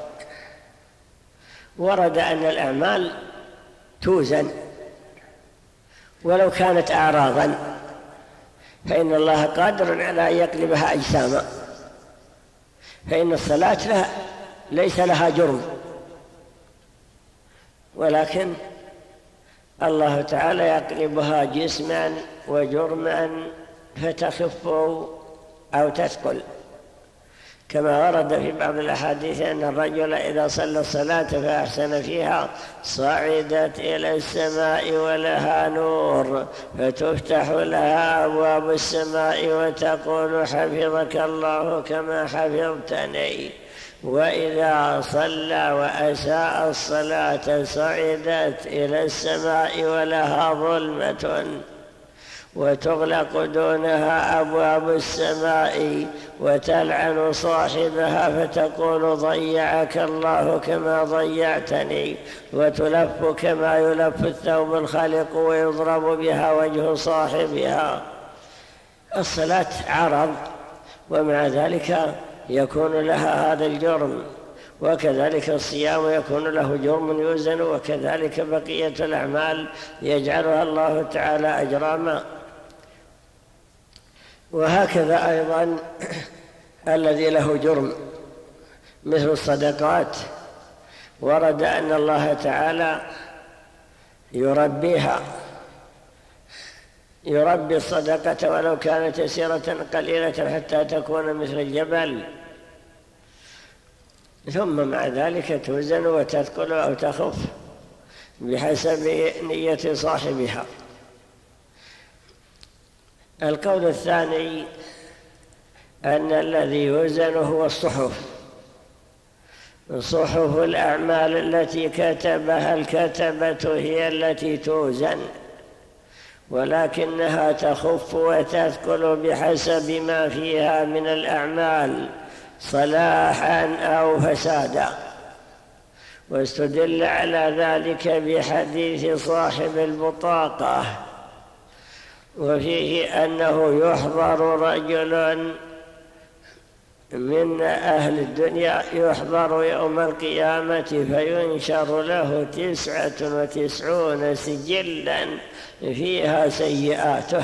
ورد أن الأعمال توزن ولو كانت أعراضا، فإن الله قادر على أن يقلبها أجساما، فإن الصلاة ليس لها جرم، ولكن الله تعالى يقلبها جسما وجرما فتخف أو تثقل، كما ورد في بعض الأحاديث أن الرجل إذا صلى الصلاة فأحسن فيها صعدت إلى السماء ولها نور، فتفتح لها أبواب السماء وتقول حفظك الله كما حفظتني، وإذا صلى وأساء الصلاة صعدت إلى السماء ولها ظلمة وتغلق دونها أبواب السماء وتلعن صاحبها فتقول ضيعك الله كما ضيعتني، وتلف كما يلف الثوب الخالق ويضرب بها وجه صاحبها. الصلاة عرض، ومع ذلك يكون لها هذا الجرم، وكذلك الصيام يكون له جرم يوزن، وكذلك بقية الأعمال يجعلها الله تعالى أجراما. وهكذا أيضا الذي له جرم مثل الصدقات، ورد أن الله تعالى يربي الصدقة ولو كانت يسيرة قليلة حتى تكون مثل الجبل، ثم مع ذلك توزن وتثقل أو تخف بحسب نية صاحبها. القول الثاني أن الذي يوزن هو الصحف، صحف الأعمال التي كتبها الكتبة هي التي توزن، ولكنها تخف وتثقل بحسب ما فيها من الأعمال صلاحا أو فسادا. واستدل على ذلك بحديث صاحب البطاقة، وفيه أنه يحضر رجل من أهل الدنيا يحضر يوم القيامة فينشر له 99 سجلا فيها سيئاته،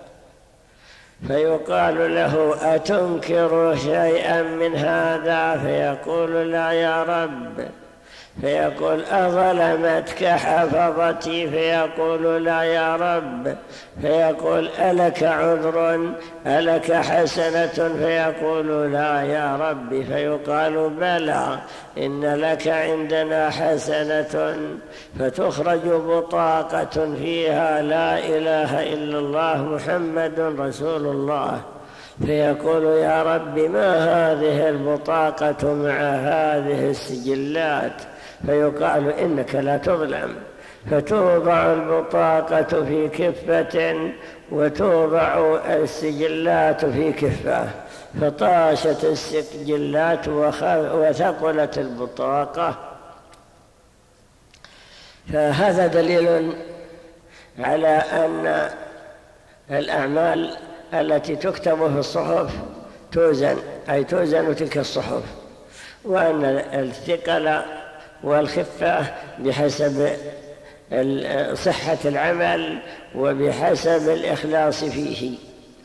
فيقال له أتنكر شيئا من هذا؟ فيقول لا يا رب، فيقول أظلمتك حفظتي؟ فيقول لا يا رب، فيقول ألك عذر؟ ألك حسنة؟ فيقول لا يا رب، فيقال بلى إن لك عندنا حسنة، فتخرج بطاقة فيها لا إله إلا الله محمد رسول الله، فيقول يا رب ما هذه البطاقة مع هذه السجلات؟ فيقال إنك لا تظلم، فتوضع البطاقة في كفة وتوضع السجلات في كفة، فطاشت السجلات وثقلت البطاقة. فهذا دليل على أن الأعمال التي تكتب في الصحف توزن، أي توزن تلك الصحف، وأن الثقل والخفة بحسب صحة العمل وبحسب الإخلاص فيه.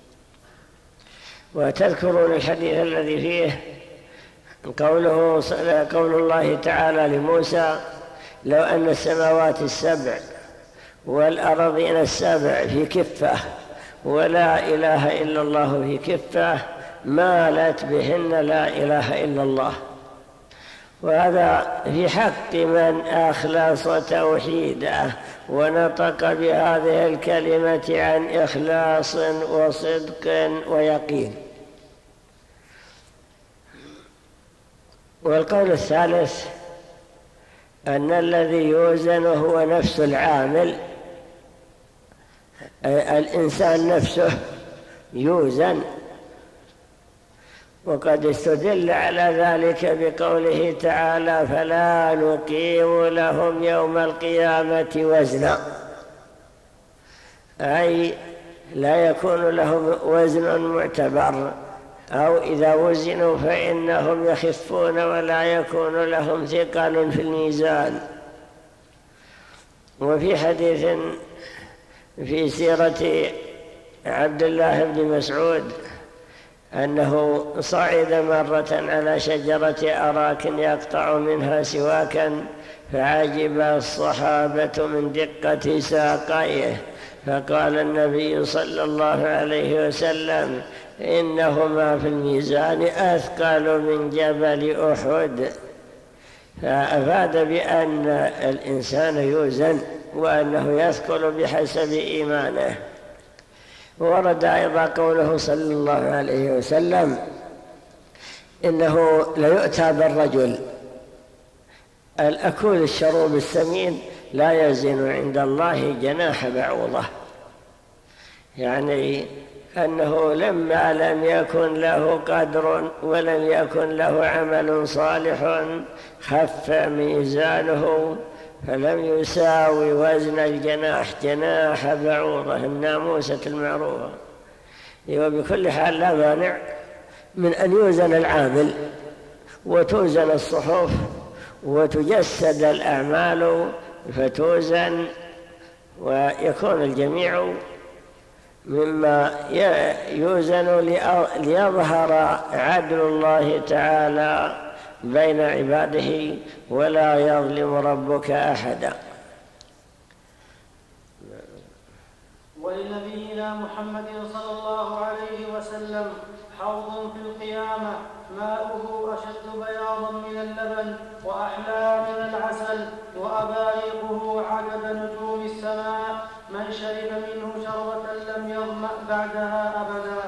وتذكرون الحديث الذي فيه قول الله تعالى لموسى لو أن السماوات السبع والأراضين السبع في كفة ولا إله إلا الله في كفة مالت بهن لا إله إلا الله. وهذا في حق من أخلص توحيده ونطق بهذه الكلمة عن إخلاص وصدق ويقين. والقول الثالث أن الذي يوزن هو نفس العامل، الإنسان نفسه يوزن، وقد استدل على ذلك بقوله تعالى: فلا نقيم لهم يوم القيامة وزنا، أي لا يكون لهم وزن معتبر، أو إذا وزنوا فإنهم يخفون ولا يكون لهم ثقل في الميزان. وفي حديث في سيرة عبد الله بن مسعود أنه صعد مرة على شجرة أراك يقطع منها سواكا، فعجب الصحابة من دقة ساقيه، فقال النبي صلى الله عليه وسلم: إنهما في الميزان أثقل من جبل أحد. فأفاد بأن الإنسان يوزن وأنه يثقل بحسب إيمانه. ورد أيضا قوله صلى الله عليه وسلم: إنه ليؤتى بالرجل الأكول الشروب السمين لا يزن عند الله جناح بعوضة، يعني أنه لما لم يكن له قدر ولم يكن له عمل صالح خف ميزانه فلم يساوي وزن الجناح، جناح بعوضة الناموسة المعروفة. وبكل حال لا مانع من أن يوزن العامل وتوزن الصحف وتجسد الأعمال فتوزن، ويكون الجميع مما يوزن ليظهر عدل الله تعالى بين عباده ولا يظلم ربك أحدا. ولنبينا محمد صلى الله عليه وسلم حوض في القيامة ماؤه أشد بياضا من اللبن وأحلى من العسل، وأباريقه عدد نجوم السماء، من شرب منه شربة لم يظمأ بعدها أبدا.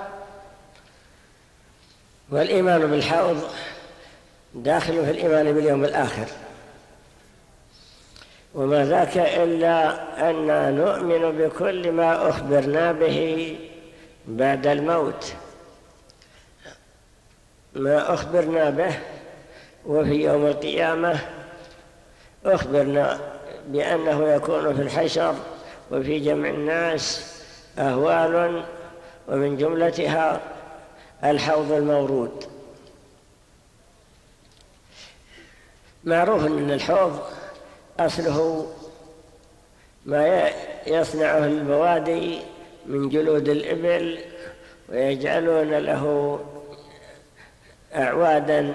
والإيمان بالحوض داخل في الإيمان باليوم الآخر، وما ذاك إلا أن نؤمن بكل ما أخبرنا به بعد الموت، ما أخبرنا به. وفي يوم القيامة أخبرنا بأنه يكون في الحشر وفي جمع الناس أهوال، ومن جملتها الحوض المورود. معروف أن الحوض أصله ما يصنعه البوادي من جلود الإبل، ويجعلون له أعوادا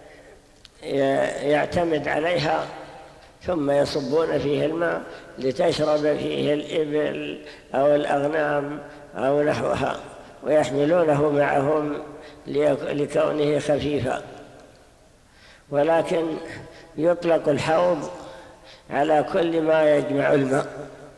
يعتمد عليها، ثم يصبون فيه الماء لتشرب فيه الإبل أو الأغنام أو نحوها، ويحملونه معهم لكونه خفيفا. ولكن يطلق الحوض على كل ما يجمع الماء،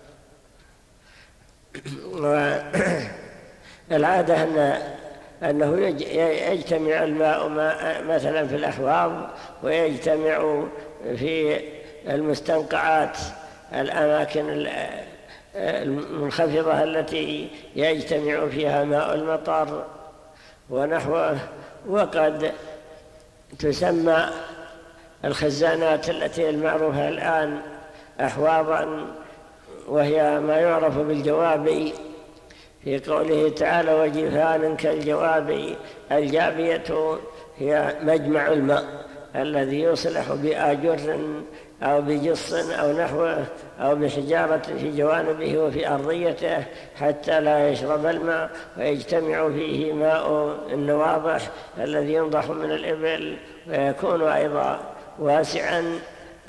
والعادة أنه يجتمع الماء مثلا في الأحواض، ويجتمع في المستنقعات، الأماكن المنخفضة التي يجتمع فيها ماء المطر ونحوه. وقد تسمى الخزانات التي المعروفة الآن أحواضا، وهي ما يعرف بالجوابي، في قوله تعالى: وجفان كالجوابي. الجابية هي مجمع الماء الذي يصلح بآجر أو بجص أو نحوه أو بحجارة في جوانبه وفي أرضيته حتى لا يشرب الماء، ويجتمع فيه ماء النواضح الذي ينضح من الإبل، ويكون أيضا واسعا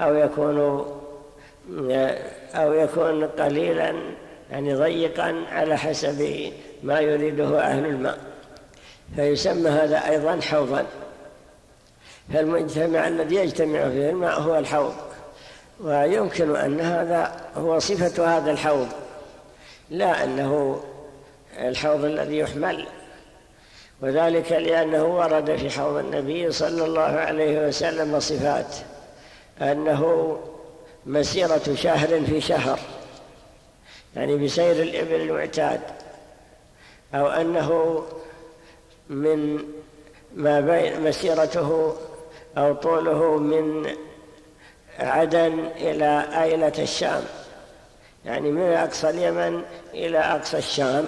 أو يكون قليلا، يعني ضيقا على حسب ما يريده أهل الماء، فيسمى هذا أيضا حوضا. فالمجتمع الذي يجتمع فيه الماء هو الحوض، ويمكن أن هذا هو صفة هذا الحوض، لا أنه الحوض الذي يحمل، وذلك لأنه ورد في حوض النبي صلى الله عليه وسلم صفات، أنه مسيرة شهر في شهر، يعني بسير الإبل المعتاد، أو أنه من ما بين مسيرته أو طوله من عدن إلى أيلة الشام، يعني من أقصى اليمن إلى أقصى الشام،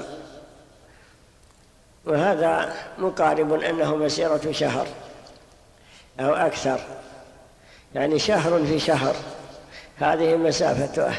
وهذا مقارب أنه مسيرة شهر أو أكثر، يعني شهر في شهر، هذه مسافته.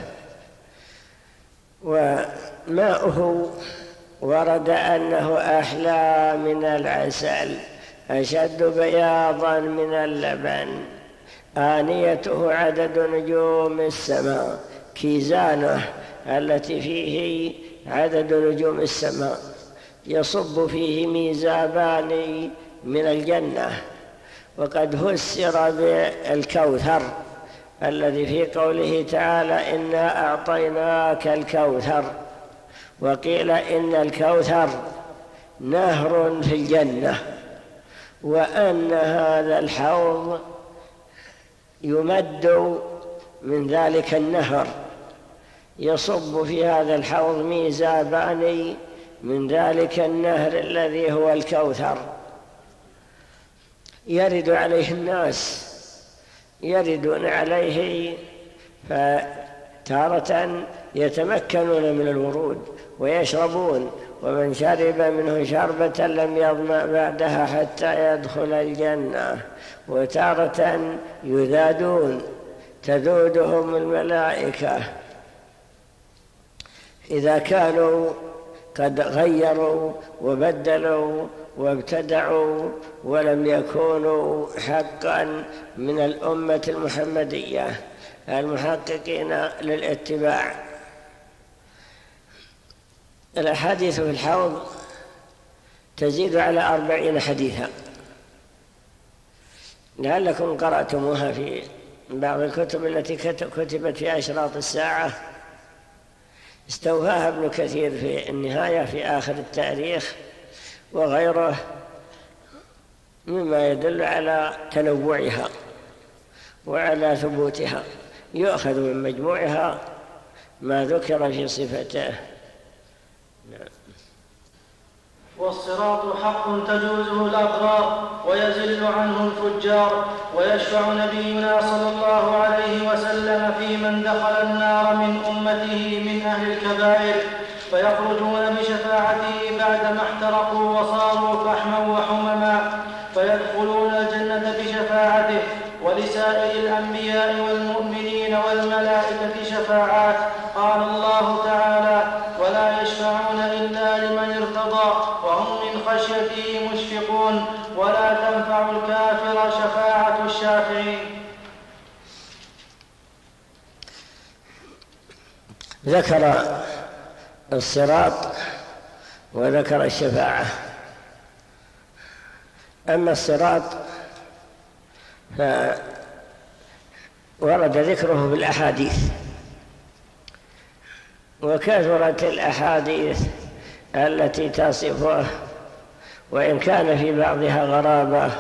وماؤه ورد أنه أحلى من العسل، أشد بياضا من اللبن، آنيته عدد نجوم السماء، كيزانه التي فيه عدد نجوم السماء، يصب فيه ميزابان من الجنة. وقد فسر بالكوثر الذي في قوله تعالى إنا أعطيناك الكوثر، وقيل إن الكوثر نهر في الجنة، وأن هذا الحوض يمد من ذلك النهر، يصب في هذا الحوض ميزابان من ذلك النهر الذي هو الكوثر، يرد عليه الناس، يردون عليه، فتارة يتمكنون من الورود ويشربون، ومن شرب منه شربة لم يظمأ بعدها حتى يدخل الجنة، وتارة يذادون تذودهم الملائكة إذا كانوا قد غيروا وبدلوا وابتدعوا ولم يكونوا حقا من الأمة المحمدية المحققين للاتباع. الأحاديث في الحوض تزيد على 40 حديثا، لعلكم قرأتموها في بعض الكتب التي كتبت في أشراط الساعة، استوفاها ابن كثير في النهاية في آخر التاريخ، وغيره مما يدل على تنوعها وعلى ثبوتها، يؤخذ من مجموعها ما ذكر في صفته. والصراط حق تجوزه الأبرار ويزل عنه الفجار، ويشفع نبينا صلى الله عليه وسلم في من دخل النار من أمته من أهل الكبائر، فيخرجون بشفاعته بعدما احترقوا وصاروا فحما وحمما، فيدخلون الجنة بشفاعته. ولسائر الأنبياء والمؤمنين والملائكة شفاعات، قال الله تعالى: ولا يشفعون إلا لمن ارتضى وهم من خشيته مشفقون، ولا تنفع الكافر شفاعة الشافعين. ذكر الصراط وذكر الشفاعة. أما الصراط فورد ذكره في الأحاديث، وكثرت الأحاديث التي تصفه، وإن كان في بعضها غرابة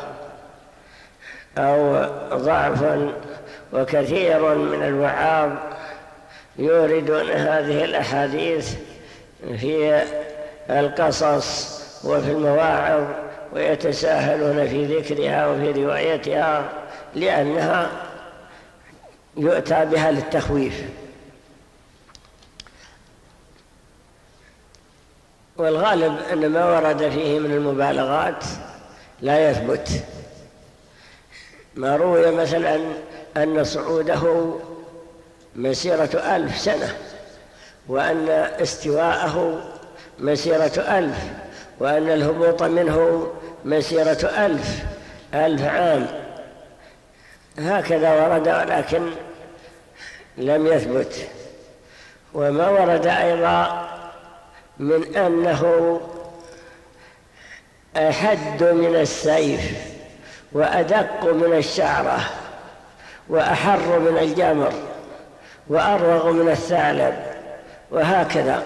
أو ضعف، وكثير من الوعاظ يوردون هذه الأحاديث في القصص وفي المواعظ، ويتساهلون في ذكرها وفي روايتها، لأنها يؤتى بها للتخويف. والغالب أن ما ورد فيه من المبالغات لا يثبت. ما روي مثلا أن صعوده مسيرة 1000 سنة، وأن استواءه مسيرة 1000، وأن الهبوط منه مسيرة 1000 عام، هكذا ورد، ولكن لم يثبت. وما ورد أيضا من أنه أحد من السيف وأدق من الشعرة وأحر من الجمر وأروغ من الثعلب، وهكذا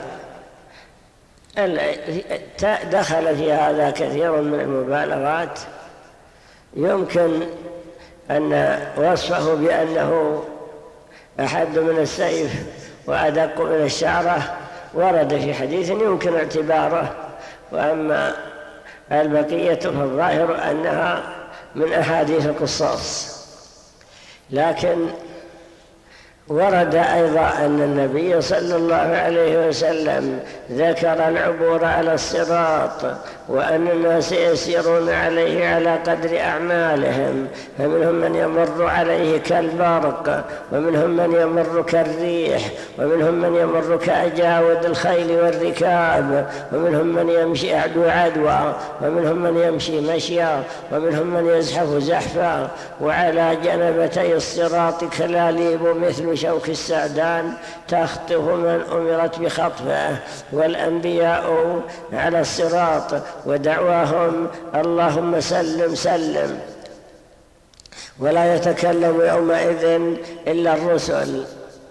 دخل في هذا كثير من المبالغات. يمكن أن وصفه بأنه أحد من السيف وأدق من الشعرة ورد في حديث يمكن اعتباره، وأما البقية فالظاهر أنها من أحاديث القصاص. لكن ورد أيضا أن النبي صلى الله عليه وسلم ذكر العبور على الصراط، وأن الناس يسيرون عليه على قدر أعمالهم، فمنهم من يمر عليه كالبرق، ومنهم من يمر كالريح، ومنهم من يمر كأجاود الخيل والركاب، ومنهم من يمشي عدوى، ومنهم من يمشي مشيا، ومنهم من يزحف زحفا، وعلى جنبتي الصراط كلاليب مثل شوك السعدان تخطف من أمرت بخطفه. والأنبياء على الصراط ودعواهم اللهم سلم سلم، ولا يتكلم يومئذ إلا الرسل.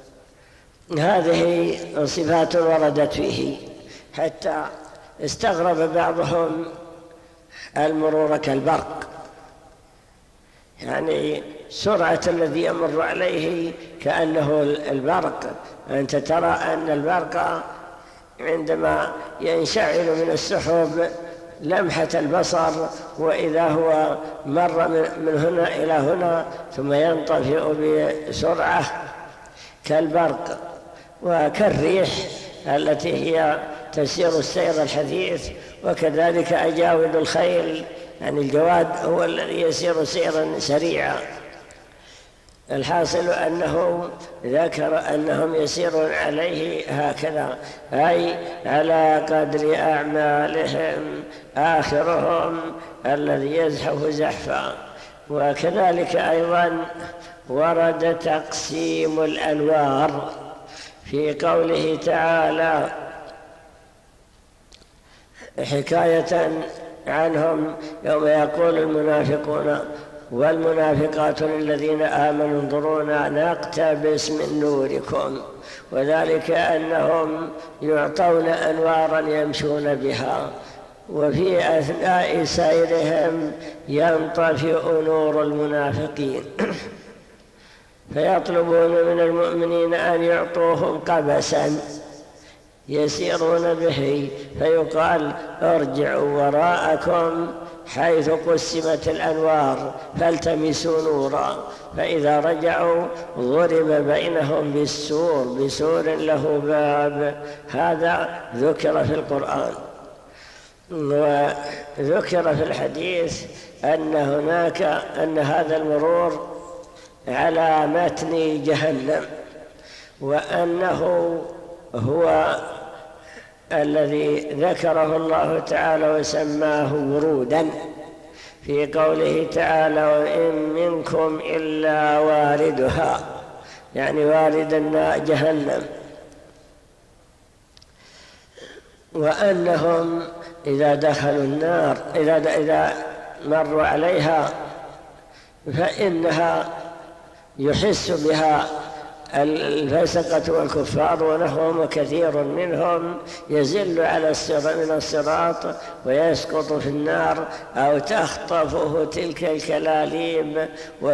هذه صفات وردت فيه، حتى استغرب بعضهم المرور كالبرق، يعني سرعة الذي يمر عليه كأنه البرق. أنت ترى أن البرق عندما ينشعل من السحب لمحة البصر، وإذا هو مر من هنا إلى هنا ثم ينطفئ بسرعة كالبرق، وكالريح التي هي تسير السير الحثيث، وكذلك أجاود الخيل، يعني الجواد هو الذي يسير سيرا سريعا. الحاصل أنه ذكر أنهم يسيرون عليه هكذا، أي على قدر أعمالهم، آخرهم الذي يزحف زحفا. وكذلك أيضا ورد تقسيم الأنوار في قوله تعالى حكاية عنهم يوم يقول المنافقون والمنافقات للذين آمنوا انظرونا نقتبس من نوركم، وذلك أنهم يعطون أنوارا يمشون بها، وفي أثناء سيرهم ينطفئ نور المنافقين فيطلبون من المؤمنين أن يعطوهم قبسا يسيرون به، فيقال ارجعوا وراءكم حيث قسمت الأنوار فالتمسوا نورا، فإذا رجعوا ضرب بينهم بسور له باب. هذا ذكر في القرآن. وذكر في الحديث أن هذا المرور على متن جهنم، وأنه هو الذي ذكره الله تعالى وسماه ورودا في قوله تعالى وإن منكم إلا واردها، يعني وارد جهنم. وأنهم إذا دخلوا النار إذا مروا عليها فإنها يحس بها الفسقة والكفار ونحوهم، وكثير منهم يزل على من الصراط ويسقط في النار، أو تخطفه تلك الكلاليب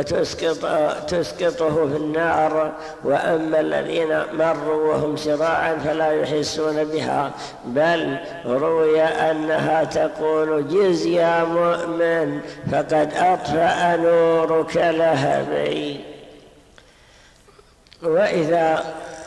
وتسقطه في النار. وأما الذين مروا وهم سراعا فلا يحسون بها، بل روي أنها تقول جز يا مؤمن فقد أطفأ نورك لهبي. وإذا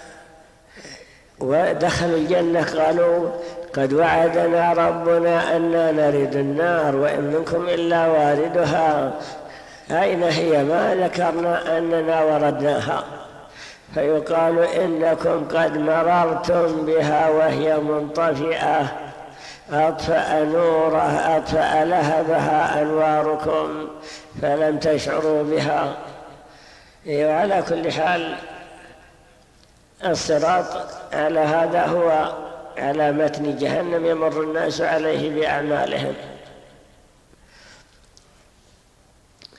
ودخلوا الجنة قالوا قد وعدنا ربنا أننا نرد النار وإن منكم إلا واردها، أين هي؟ ما ذكرنا أننا وردناها. فيقال إنكم قد مررتم بها وهي منطفئة، أطفأ نورها أطفأ لهبها أنواركم فلم تشعروا بها. وعلى كل حال الصراط على هذا هو على متن جهنم يمر الناس عليه بأعمالهم.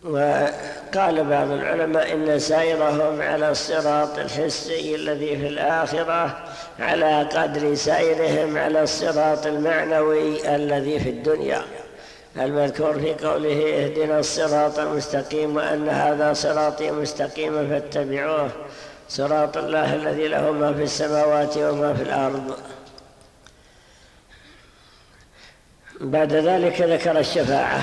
وقال بعض العلماء إن سيرهم على الصراط الحسي الذي في الآخرة على قدر سيرهم على الصراط المعنوي الذي في الدنيا، المذكور في قوله اهدنا الصراط المستقيم وأن هذا صراطي مستقيما فاتبعوه، صراط الله الذي له ما في السماوات وما في الأرض. بعد ذلك ذكر الشفاعة.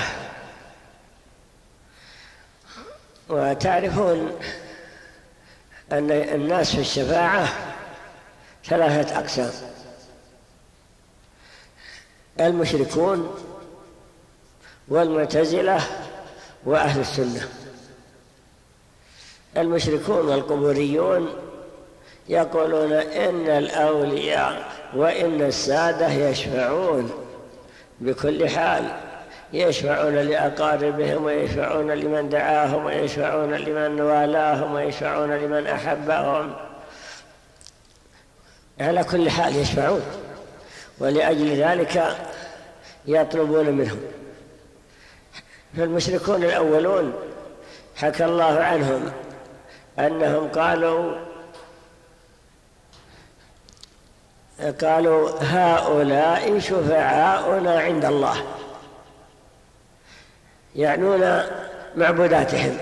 وتعرفون أن الناس في الشفاعة 3 أقسام: المشركون والمعتزلة وأهل السنة. المشركون والقبوريون يقولون إن الأولياء وإن السادة يشفعون بكل حال، يشفعون لأقاربهم ويشفعون لمن دعاهم ويشفعون لمن والاهم ويشفعون لمن أحبهم، على كل حال يشفعون، ولأجل ذلك يطلبون منهم. فالمشركون الأولون حكى الله عنهم أنهم قالوا هؤلاء شفعاؤنا عند الله، يعنون معبوداتهم،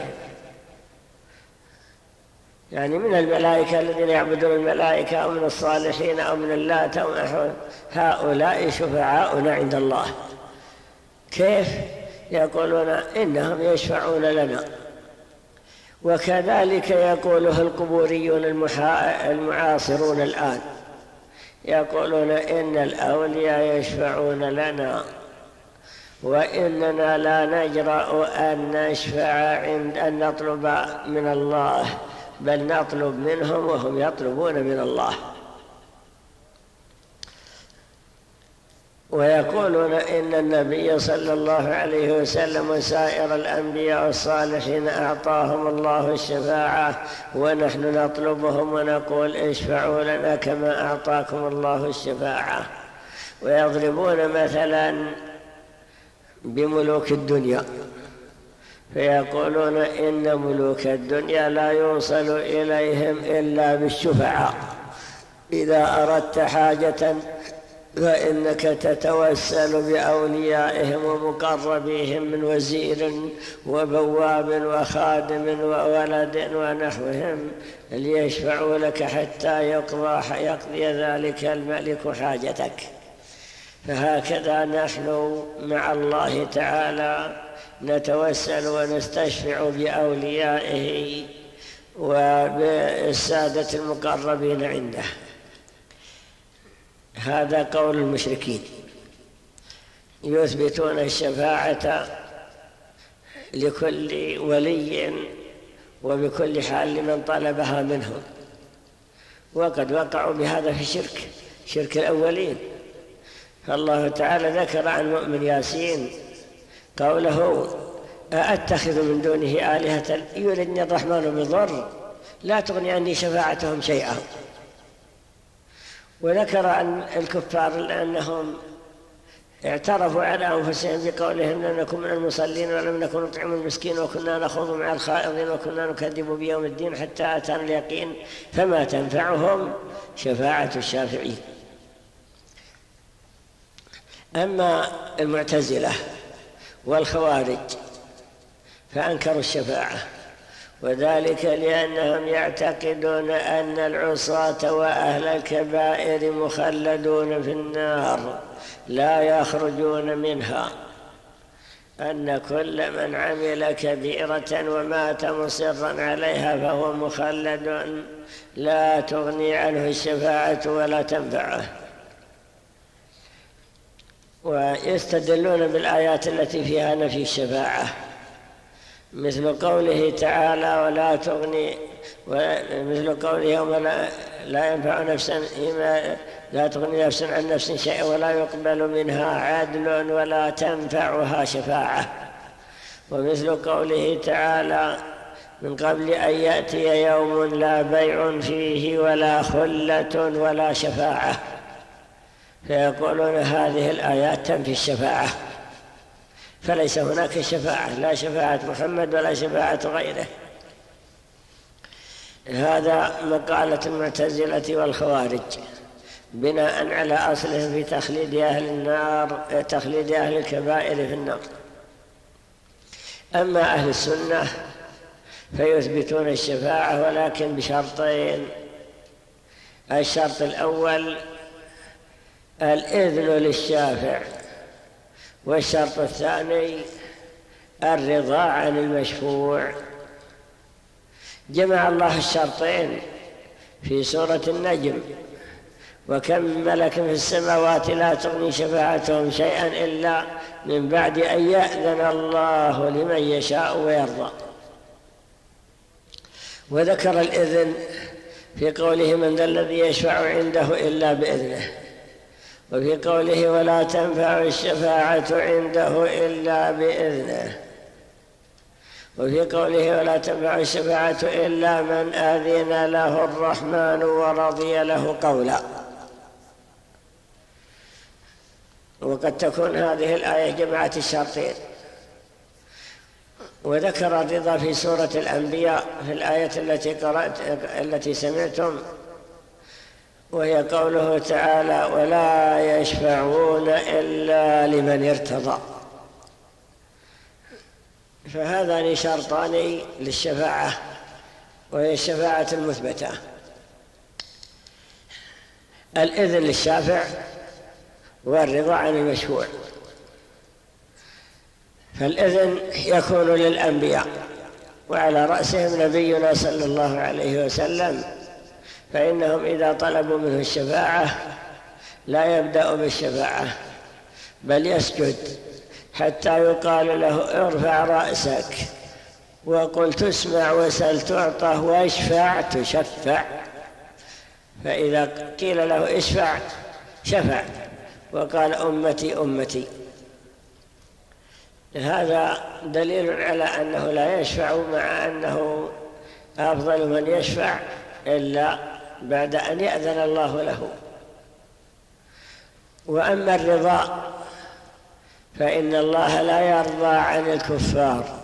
يعني من الملائكة الذين يعبدون الملائكة أو من الصالحين أو من اللات أو هؤلاء شفعاؤنا عند الله. كيف؟ يقولون إنهم يشفعون لنا. وكذلك يقوله القبوريون المعاصرون الآن، يقولون إن الأولياء يشفعون لنا وإننا لا نجرأ أن نشفع عند أن نطلب من الله، بل نطلب منهم وهم يطلبون من الله. ويقولون إن النبي صلى الله عليه وسلم وسائر الأنبياء الصالحين أعطاهم الله الشفاعة، ونحن نطلبهم ونقول اشفعوا لنا كما أعطاكم الله الشفاعة. ويضربون مثلا بملوك الدنيا، فيقولون إن ملوك الدنيا لا يوصل إليهم إلا بالشفعاء، إذا أردت حاجة فإنك تتوسل بأوليائهم ومقربيهم من وزير وبواب وخادم وولد ونحوهم ليشفعوا لك حتى يقضي ذلك الملك حاجتك. فهكذا نحن مع الله تعالى نتوسل ونستشفع بأوليائه وبالسادة المقربين عنده. هذا قول المشركين، يثبتون الشفاعة لكل ولي وبكل حال لمن طلبها منهم، وقد وقعوا بهذا في شرك الأولين. فالله تعالى ذكر عن مؤمن ياسين قوله أأتخذ من دونه آلهة يردني الرحمن بضر لا تغني عني شفاعتهم شيئا. وذكر عن الكفار أنهم اعترفوا على أنفسهم بقولهم لم نكن من المصلين ولم نكن نطعم المسكين وكنا نخوض مع الخائضين وكنا نكذب بيوم الدين حتى أتانا اليقين فما تنفعهم شفاعة الشافعين. أما المعتزلة والخوارج فأنكروا الشفاعة، وذلك لأنهم يعتقدون أن العصاة وأهل الكبائر مخلدون في النار لا يخرجون منها، أن كل من عمل كبيرة ومات مصرا عليها فهو مخلد لا تغني عنه الشفاعة ولا تنفعه. ويستدلون بالآيات التي فيها نفي الشفاعة، مثل قوله تعالى ولا تغني، مثل قوله يوم لا ينفع نفسا لا تغني نفس عن نفس شيئا ولا يقبل منها عدل ولا تنفعها شفاعة. ومثل قوله تعالى من قبل أن يأتي يوم لا بيع فيه ولا خلة ولا شفاعة. فيقولون هذه الآيات تنفي الشفاعة، فليس هناك شفاعة، لا شفاعة محمد ولا شفاعة غيره. هذا مقالة المعتزلة والخوارج بناء على أصلهم في تخليد أهل النار، تخليد أهل الكبائر في النار. أما أهل السنة فيثبتون الشفاعة ولكن بشرطين: الشرط الأول الإذن للشافع، والشرط الثاني الرضا عن المشفوع. جمع الله الشرطين في سورة النجم: وكم من ملك في السماوات لا تغني شفاعتهم شيئا إلا من بعد أن يأذن الله لمن يشاء ويرضى. وذكر الإذن في قوله: من ذا الذي يشفع عنده إلا بإذنه، وفي قوله: ولا تنفع الشفاعة عنده إلا بإذنه، وفي قوله: ولا تنفع الشفاعة إلا من أذن له الرحمن ورضي له قولا. وقد تكون هذه الآية جمعت الشرطين. وذكر الرضا في سورة الأنبياء في الآية التي سمعتم، وهي قوله تعالى: ولا يشفعون إلا لمن ارتضى. فهذان شرطان للشفاعة، وهي الشفاعة المثبتة: الإذن للشافع والرضا عن المشفوع. فالإذن يكون للأنبياء وعلى رأسهم نبينا صلى الله عليه وسلم، فإنهم إذا طلبوا منه الشفاعة لا يبدأ بالشفاعة بل يسجد حتى يقال له: ارفع رأسك وقل تسمع وسل تعطى واشفع تشفع. فإذا قيل له اشفع شفع وقال: أمتي أمتي. هذا دليل على أنه لا يشفع، مع أنه أفضل من يشفع إلا بعد أن يأذن الله له. وأما الرضا فإن الله لا يرضى عن الكفار،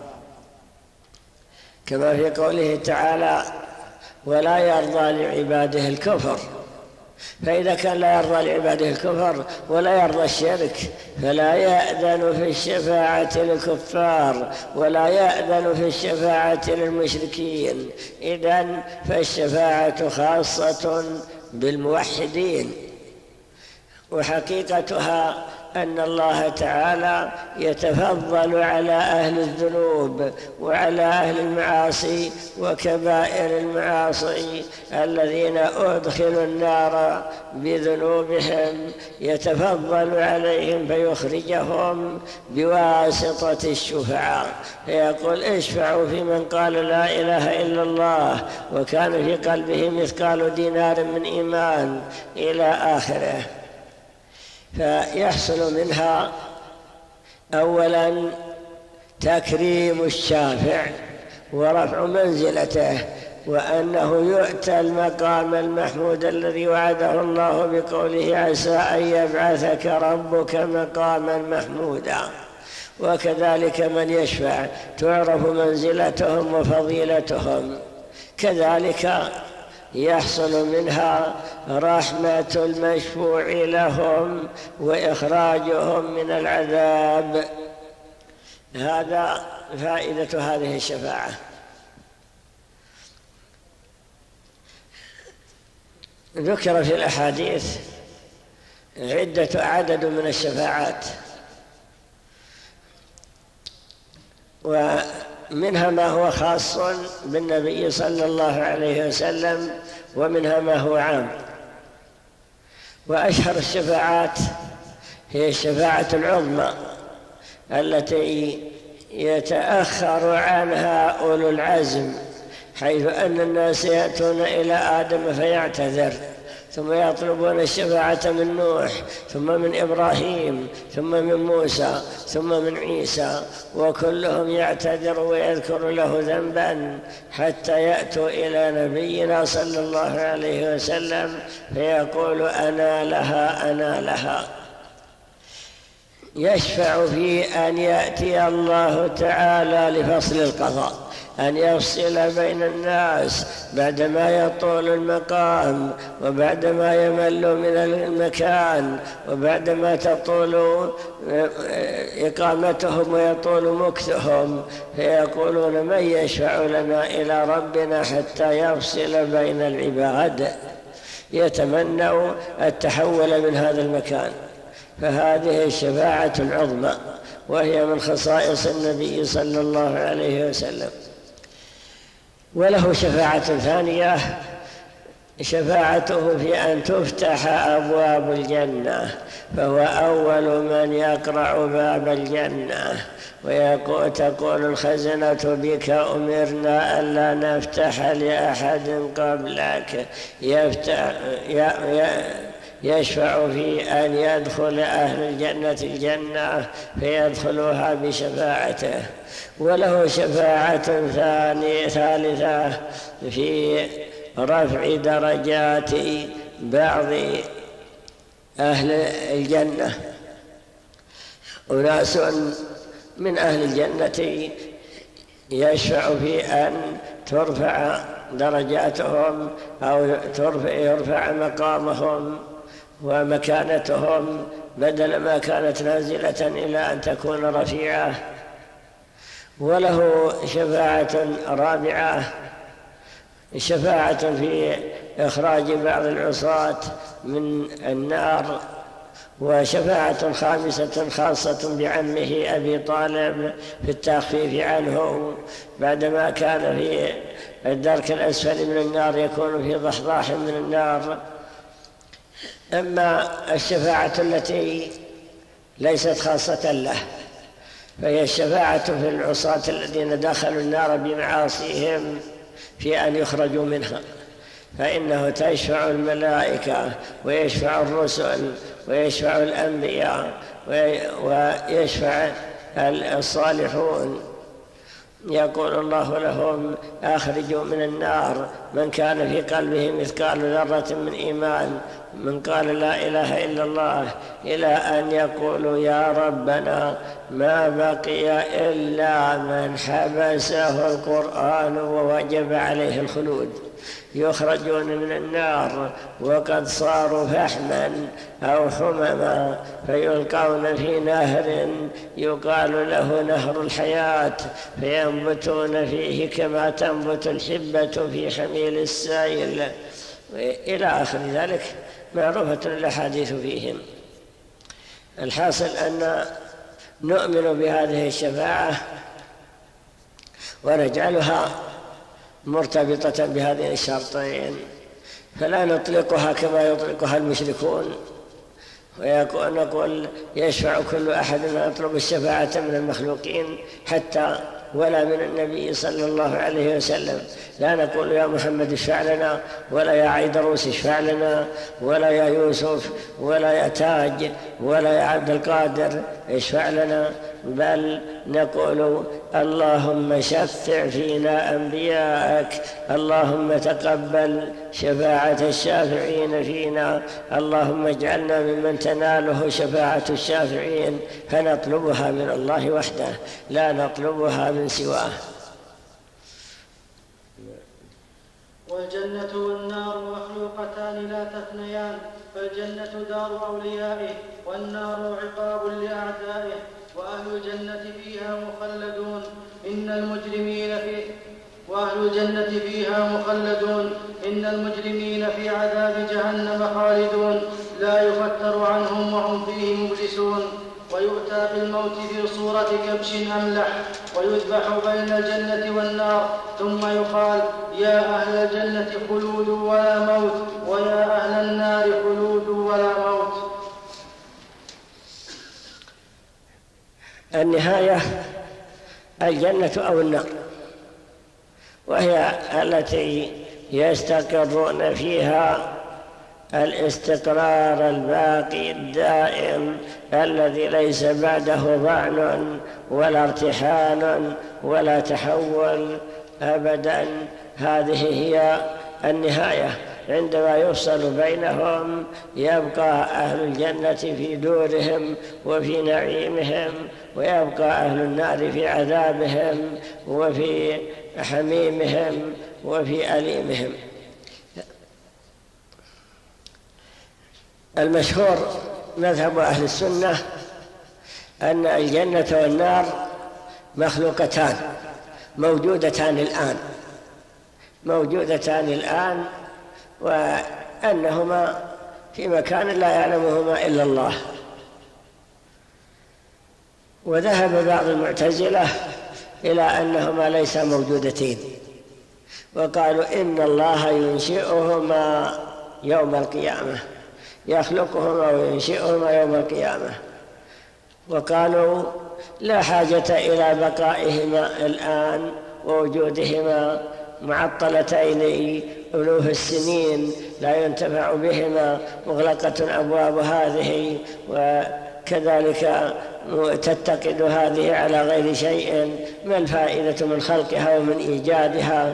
كما في قوله تعالى: ولا يرضى لعباده الكفر. فإذا كان لا يرضى لعباده الكفر ولا يرضى الشرك فلا يأذن في الشفاعة للكفار ولا يأذن في الشفاعة للمشركين. إذن فالشفاعة خاصة بالموحدين، وحقيقتها أن الله تعالى يتفضل على أهل الذنوب وعلى أهل المعاصي وكبائر المعاصي الذين أدخلوا النار بذنوبهم، يتفضل عليهم فيخرجهم بواسطة الشفعاء، فيقول: اشفعوا في من قال لا إله إلا الله وكان في قلبه مثقال دينار من إيمان، إلى آخره. فيحصل منها أولا تكريم الشافع ورفع منزلته، وأنه يؤتى المقام المحمود الذي وعده الله بقوله: عسى أن يبعثك ربك مقاما محمودا. وكذلك من يشفع تعرف منزلتهم وفضيلتهم. كذلك يحصل منها رحمة المشفوع لهم وإخراجهم من العذاب. هذا فائدة هذه الشفاعة. ذكر في الأحاديث عدد من الشفاعات، ومنها ما هو خاص بالنبي صلى الله عليه وسلم، ومنها ما هو عام. وأشهر الشفاعات هي الشفاعة العظمى التي يتأخر عنها أولو العزم، حيث أن الناس يأتون إلى آدم فيعتذر، ثم يطلبون الشفاعة من نوح، ثم من إبراهيم، ثم من موسى، ثم من عيسى، وكلهم يعتذر ويذكر له ذنبا حتى يأتوا إلى نبينا صلى الله عليه وسلم فيقول: أنا لها أنا لها. يشفع في أن يأتي الله تعالى لفصل القضاء، أن يفصل بين الناس بعدما يطول المقام وبعدما يمل من المكان وبعدما تطول إقامتهم ويطول مكثهم، فيقولون من يشفع لنا إلى ربنا حتى يفصل بين العباد، يتمنوا التحول من هذا المكان. فهذه الشفاعة العظمى، وهي من خصائص النبي صلى الله عليه وسلم. وله شفاعة ثانية، شفاعته في أن تفتح أبواب الجنة، فهو أول من يقرع باب الجنة، وتقول الخزنة بك أمرنا ألا نفتح لأحد قبلك، يشفع في أن يدخل أهل الجنة الجنة فيدخلوها بشفاعته. وله شفاعة ثالثة في رفع درجات بعض أهل الجنة. أناس من أهل الجنة يشفع في أن ترفع درجاتهم أو يرفع مقامهم ومكانتهم، بدل ما كانت نازلة إلى أن تكون رفيعة. وله شفاعة رابعة، شفاعة في إخراج بعض العصاة من النار، وشفاعة خامسة خاصة بعمه أبي طالب في التخفيف عنه بعدما كان في الدرك الأسفل من النار، يكون في ضحضاح من النار. أما الشفاعة التي ليست خاصة له فهي الشفاعة في العصاة الذين دخلوا النار بمعاصيهم في أن يخرجوا منها، فإنه تشفع الملائكة ويشفع الرسل ويشفع الأنبياء ويشفع الصالحون. يقول الله لهم أخرجوا من النار من كان في قلبه مثقال ذرة من إيمان، من قال لا إله إلا الله، إلى أن يقولوا يا ربنا ما بقي إلا من حبسه القرآن ووجب عليه الخلود. يخرجون من النار وقد صاروا فحما أو حمما، فيلقون في نهر يقال له نهر الحياة، فينبتون فيه كما تنبت الحبة في حميل السائل، إلى آخر ذلك، معروفة الأحاديث فيهم. الحاصل أن نؤمن بهذه الشفاعة ونجعلها مرتبطة بهذين الشرطين، فلا نطلقها كما يطلقها المشركون ونقول يشفع كل أحد يطلب الشفاعة من المخلوقين حتى ولا من النبي صلى الله عليه وسلم. لا نقول يا محمد اشفع لنا، ولا يا عيدروس اشفع لنا، ولا يا يوسف، ولا يا تاج، ولا يا عبد القادر اشفع لنا، بل نقول اللهم شفع فينا أنبياءك، اللهم تقبل شفاعة الشافعين فينا، اللهم اجعلنا ممن تناله شفاعة الشافعين، فنطلبها من الله وحده لا نطلبها من سواه. والجنة والنار مخلوقتان لا تثنيان، فالجنة دار أوليائه والنار عقاب لأعدائه، وأهل الجنة فيها مخلدون إن المجرمين في عذاب جهنم خالدون لا يفتر عنهم وهم فيه مبلسون. ويؤتى بالموت في صورة كبش أملح ويذبح بين الجنة والنار، ثم يقال يا أهل الجنة خلود ولا موت، ويا أهل النار خلود ولا موت. النهاية الجنة أو النار، وهي التي يستقرون فيها الاستقرار الباقي الدائم الذي ليس بعده ضعن ولا ارتحال ولا تحول أبدا. هذه هي النهاية، عندما يفصل بينهم يبقى أهل الجنة في دورهم وفي نعيمهم، ويبقى أهل النار في عذابهم وفي حميمهم وفي أليمهم. المشهور مذهب أهل السنة أن الجنة والنار مخلوقتان موجودتان الآن، وأنهما في مكان لا يعلمهما إلا الله. وذهب بعض المعتزلة إلى أنهما ليس موجودتين، وقالوا إن الله ينشئهما يوم القيامة، يخلقهما وينشئهما يوم القيامة. وقالوا لا حاجة إلى بقائهما الآن ووجودهما معطلتين ألوف السنين لا ينتفع بهما، مغلقة أبواب هذه وكذلك تتقد هذه على غير شيء، ما الفائدة من خلقها ومن إيجادها؟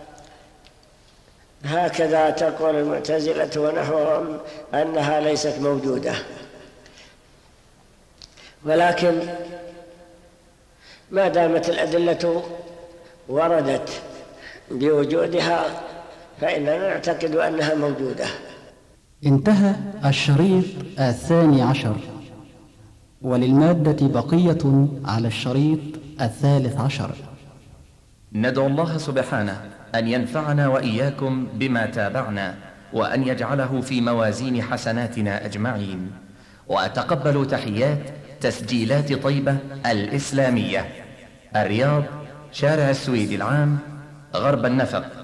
هكذا تقول المعتزلة ونحوهم أنها ليست موجودة. ولكن ما دامت الأدلة وردت بوجودها فإننا نعتقد أنها موجودة. انتهى الشريط 12، وللمادة بقية على الشريط 13. ندعو الله سبحانه أن ينفعنا وإياكم بما تابعنا، وأن يجعله في موازين حسناتنا أجمعين. وأتقبل تحيات تسجيلات طيبة الإسلامية، الرياض، شارع السويد العام، غرب النفق.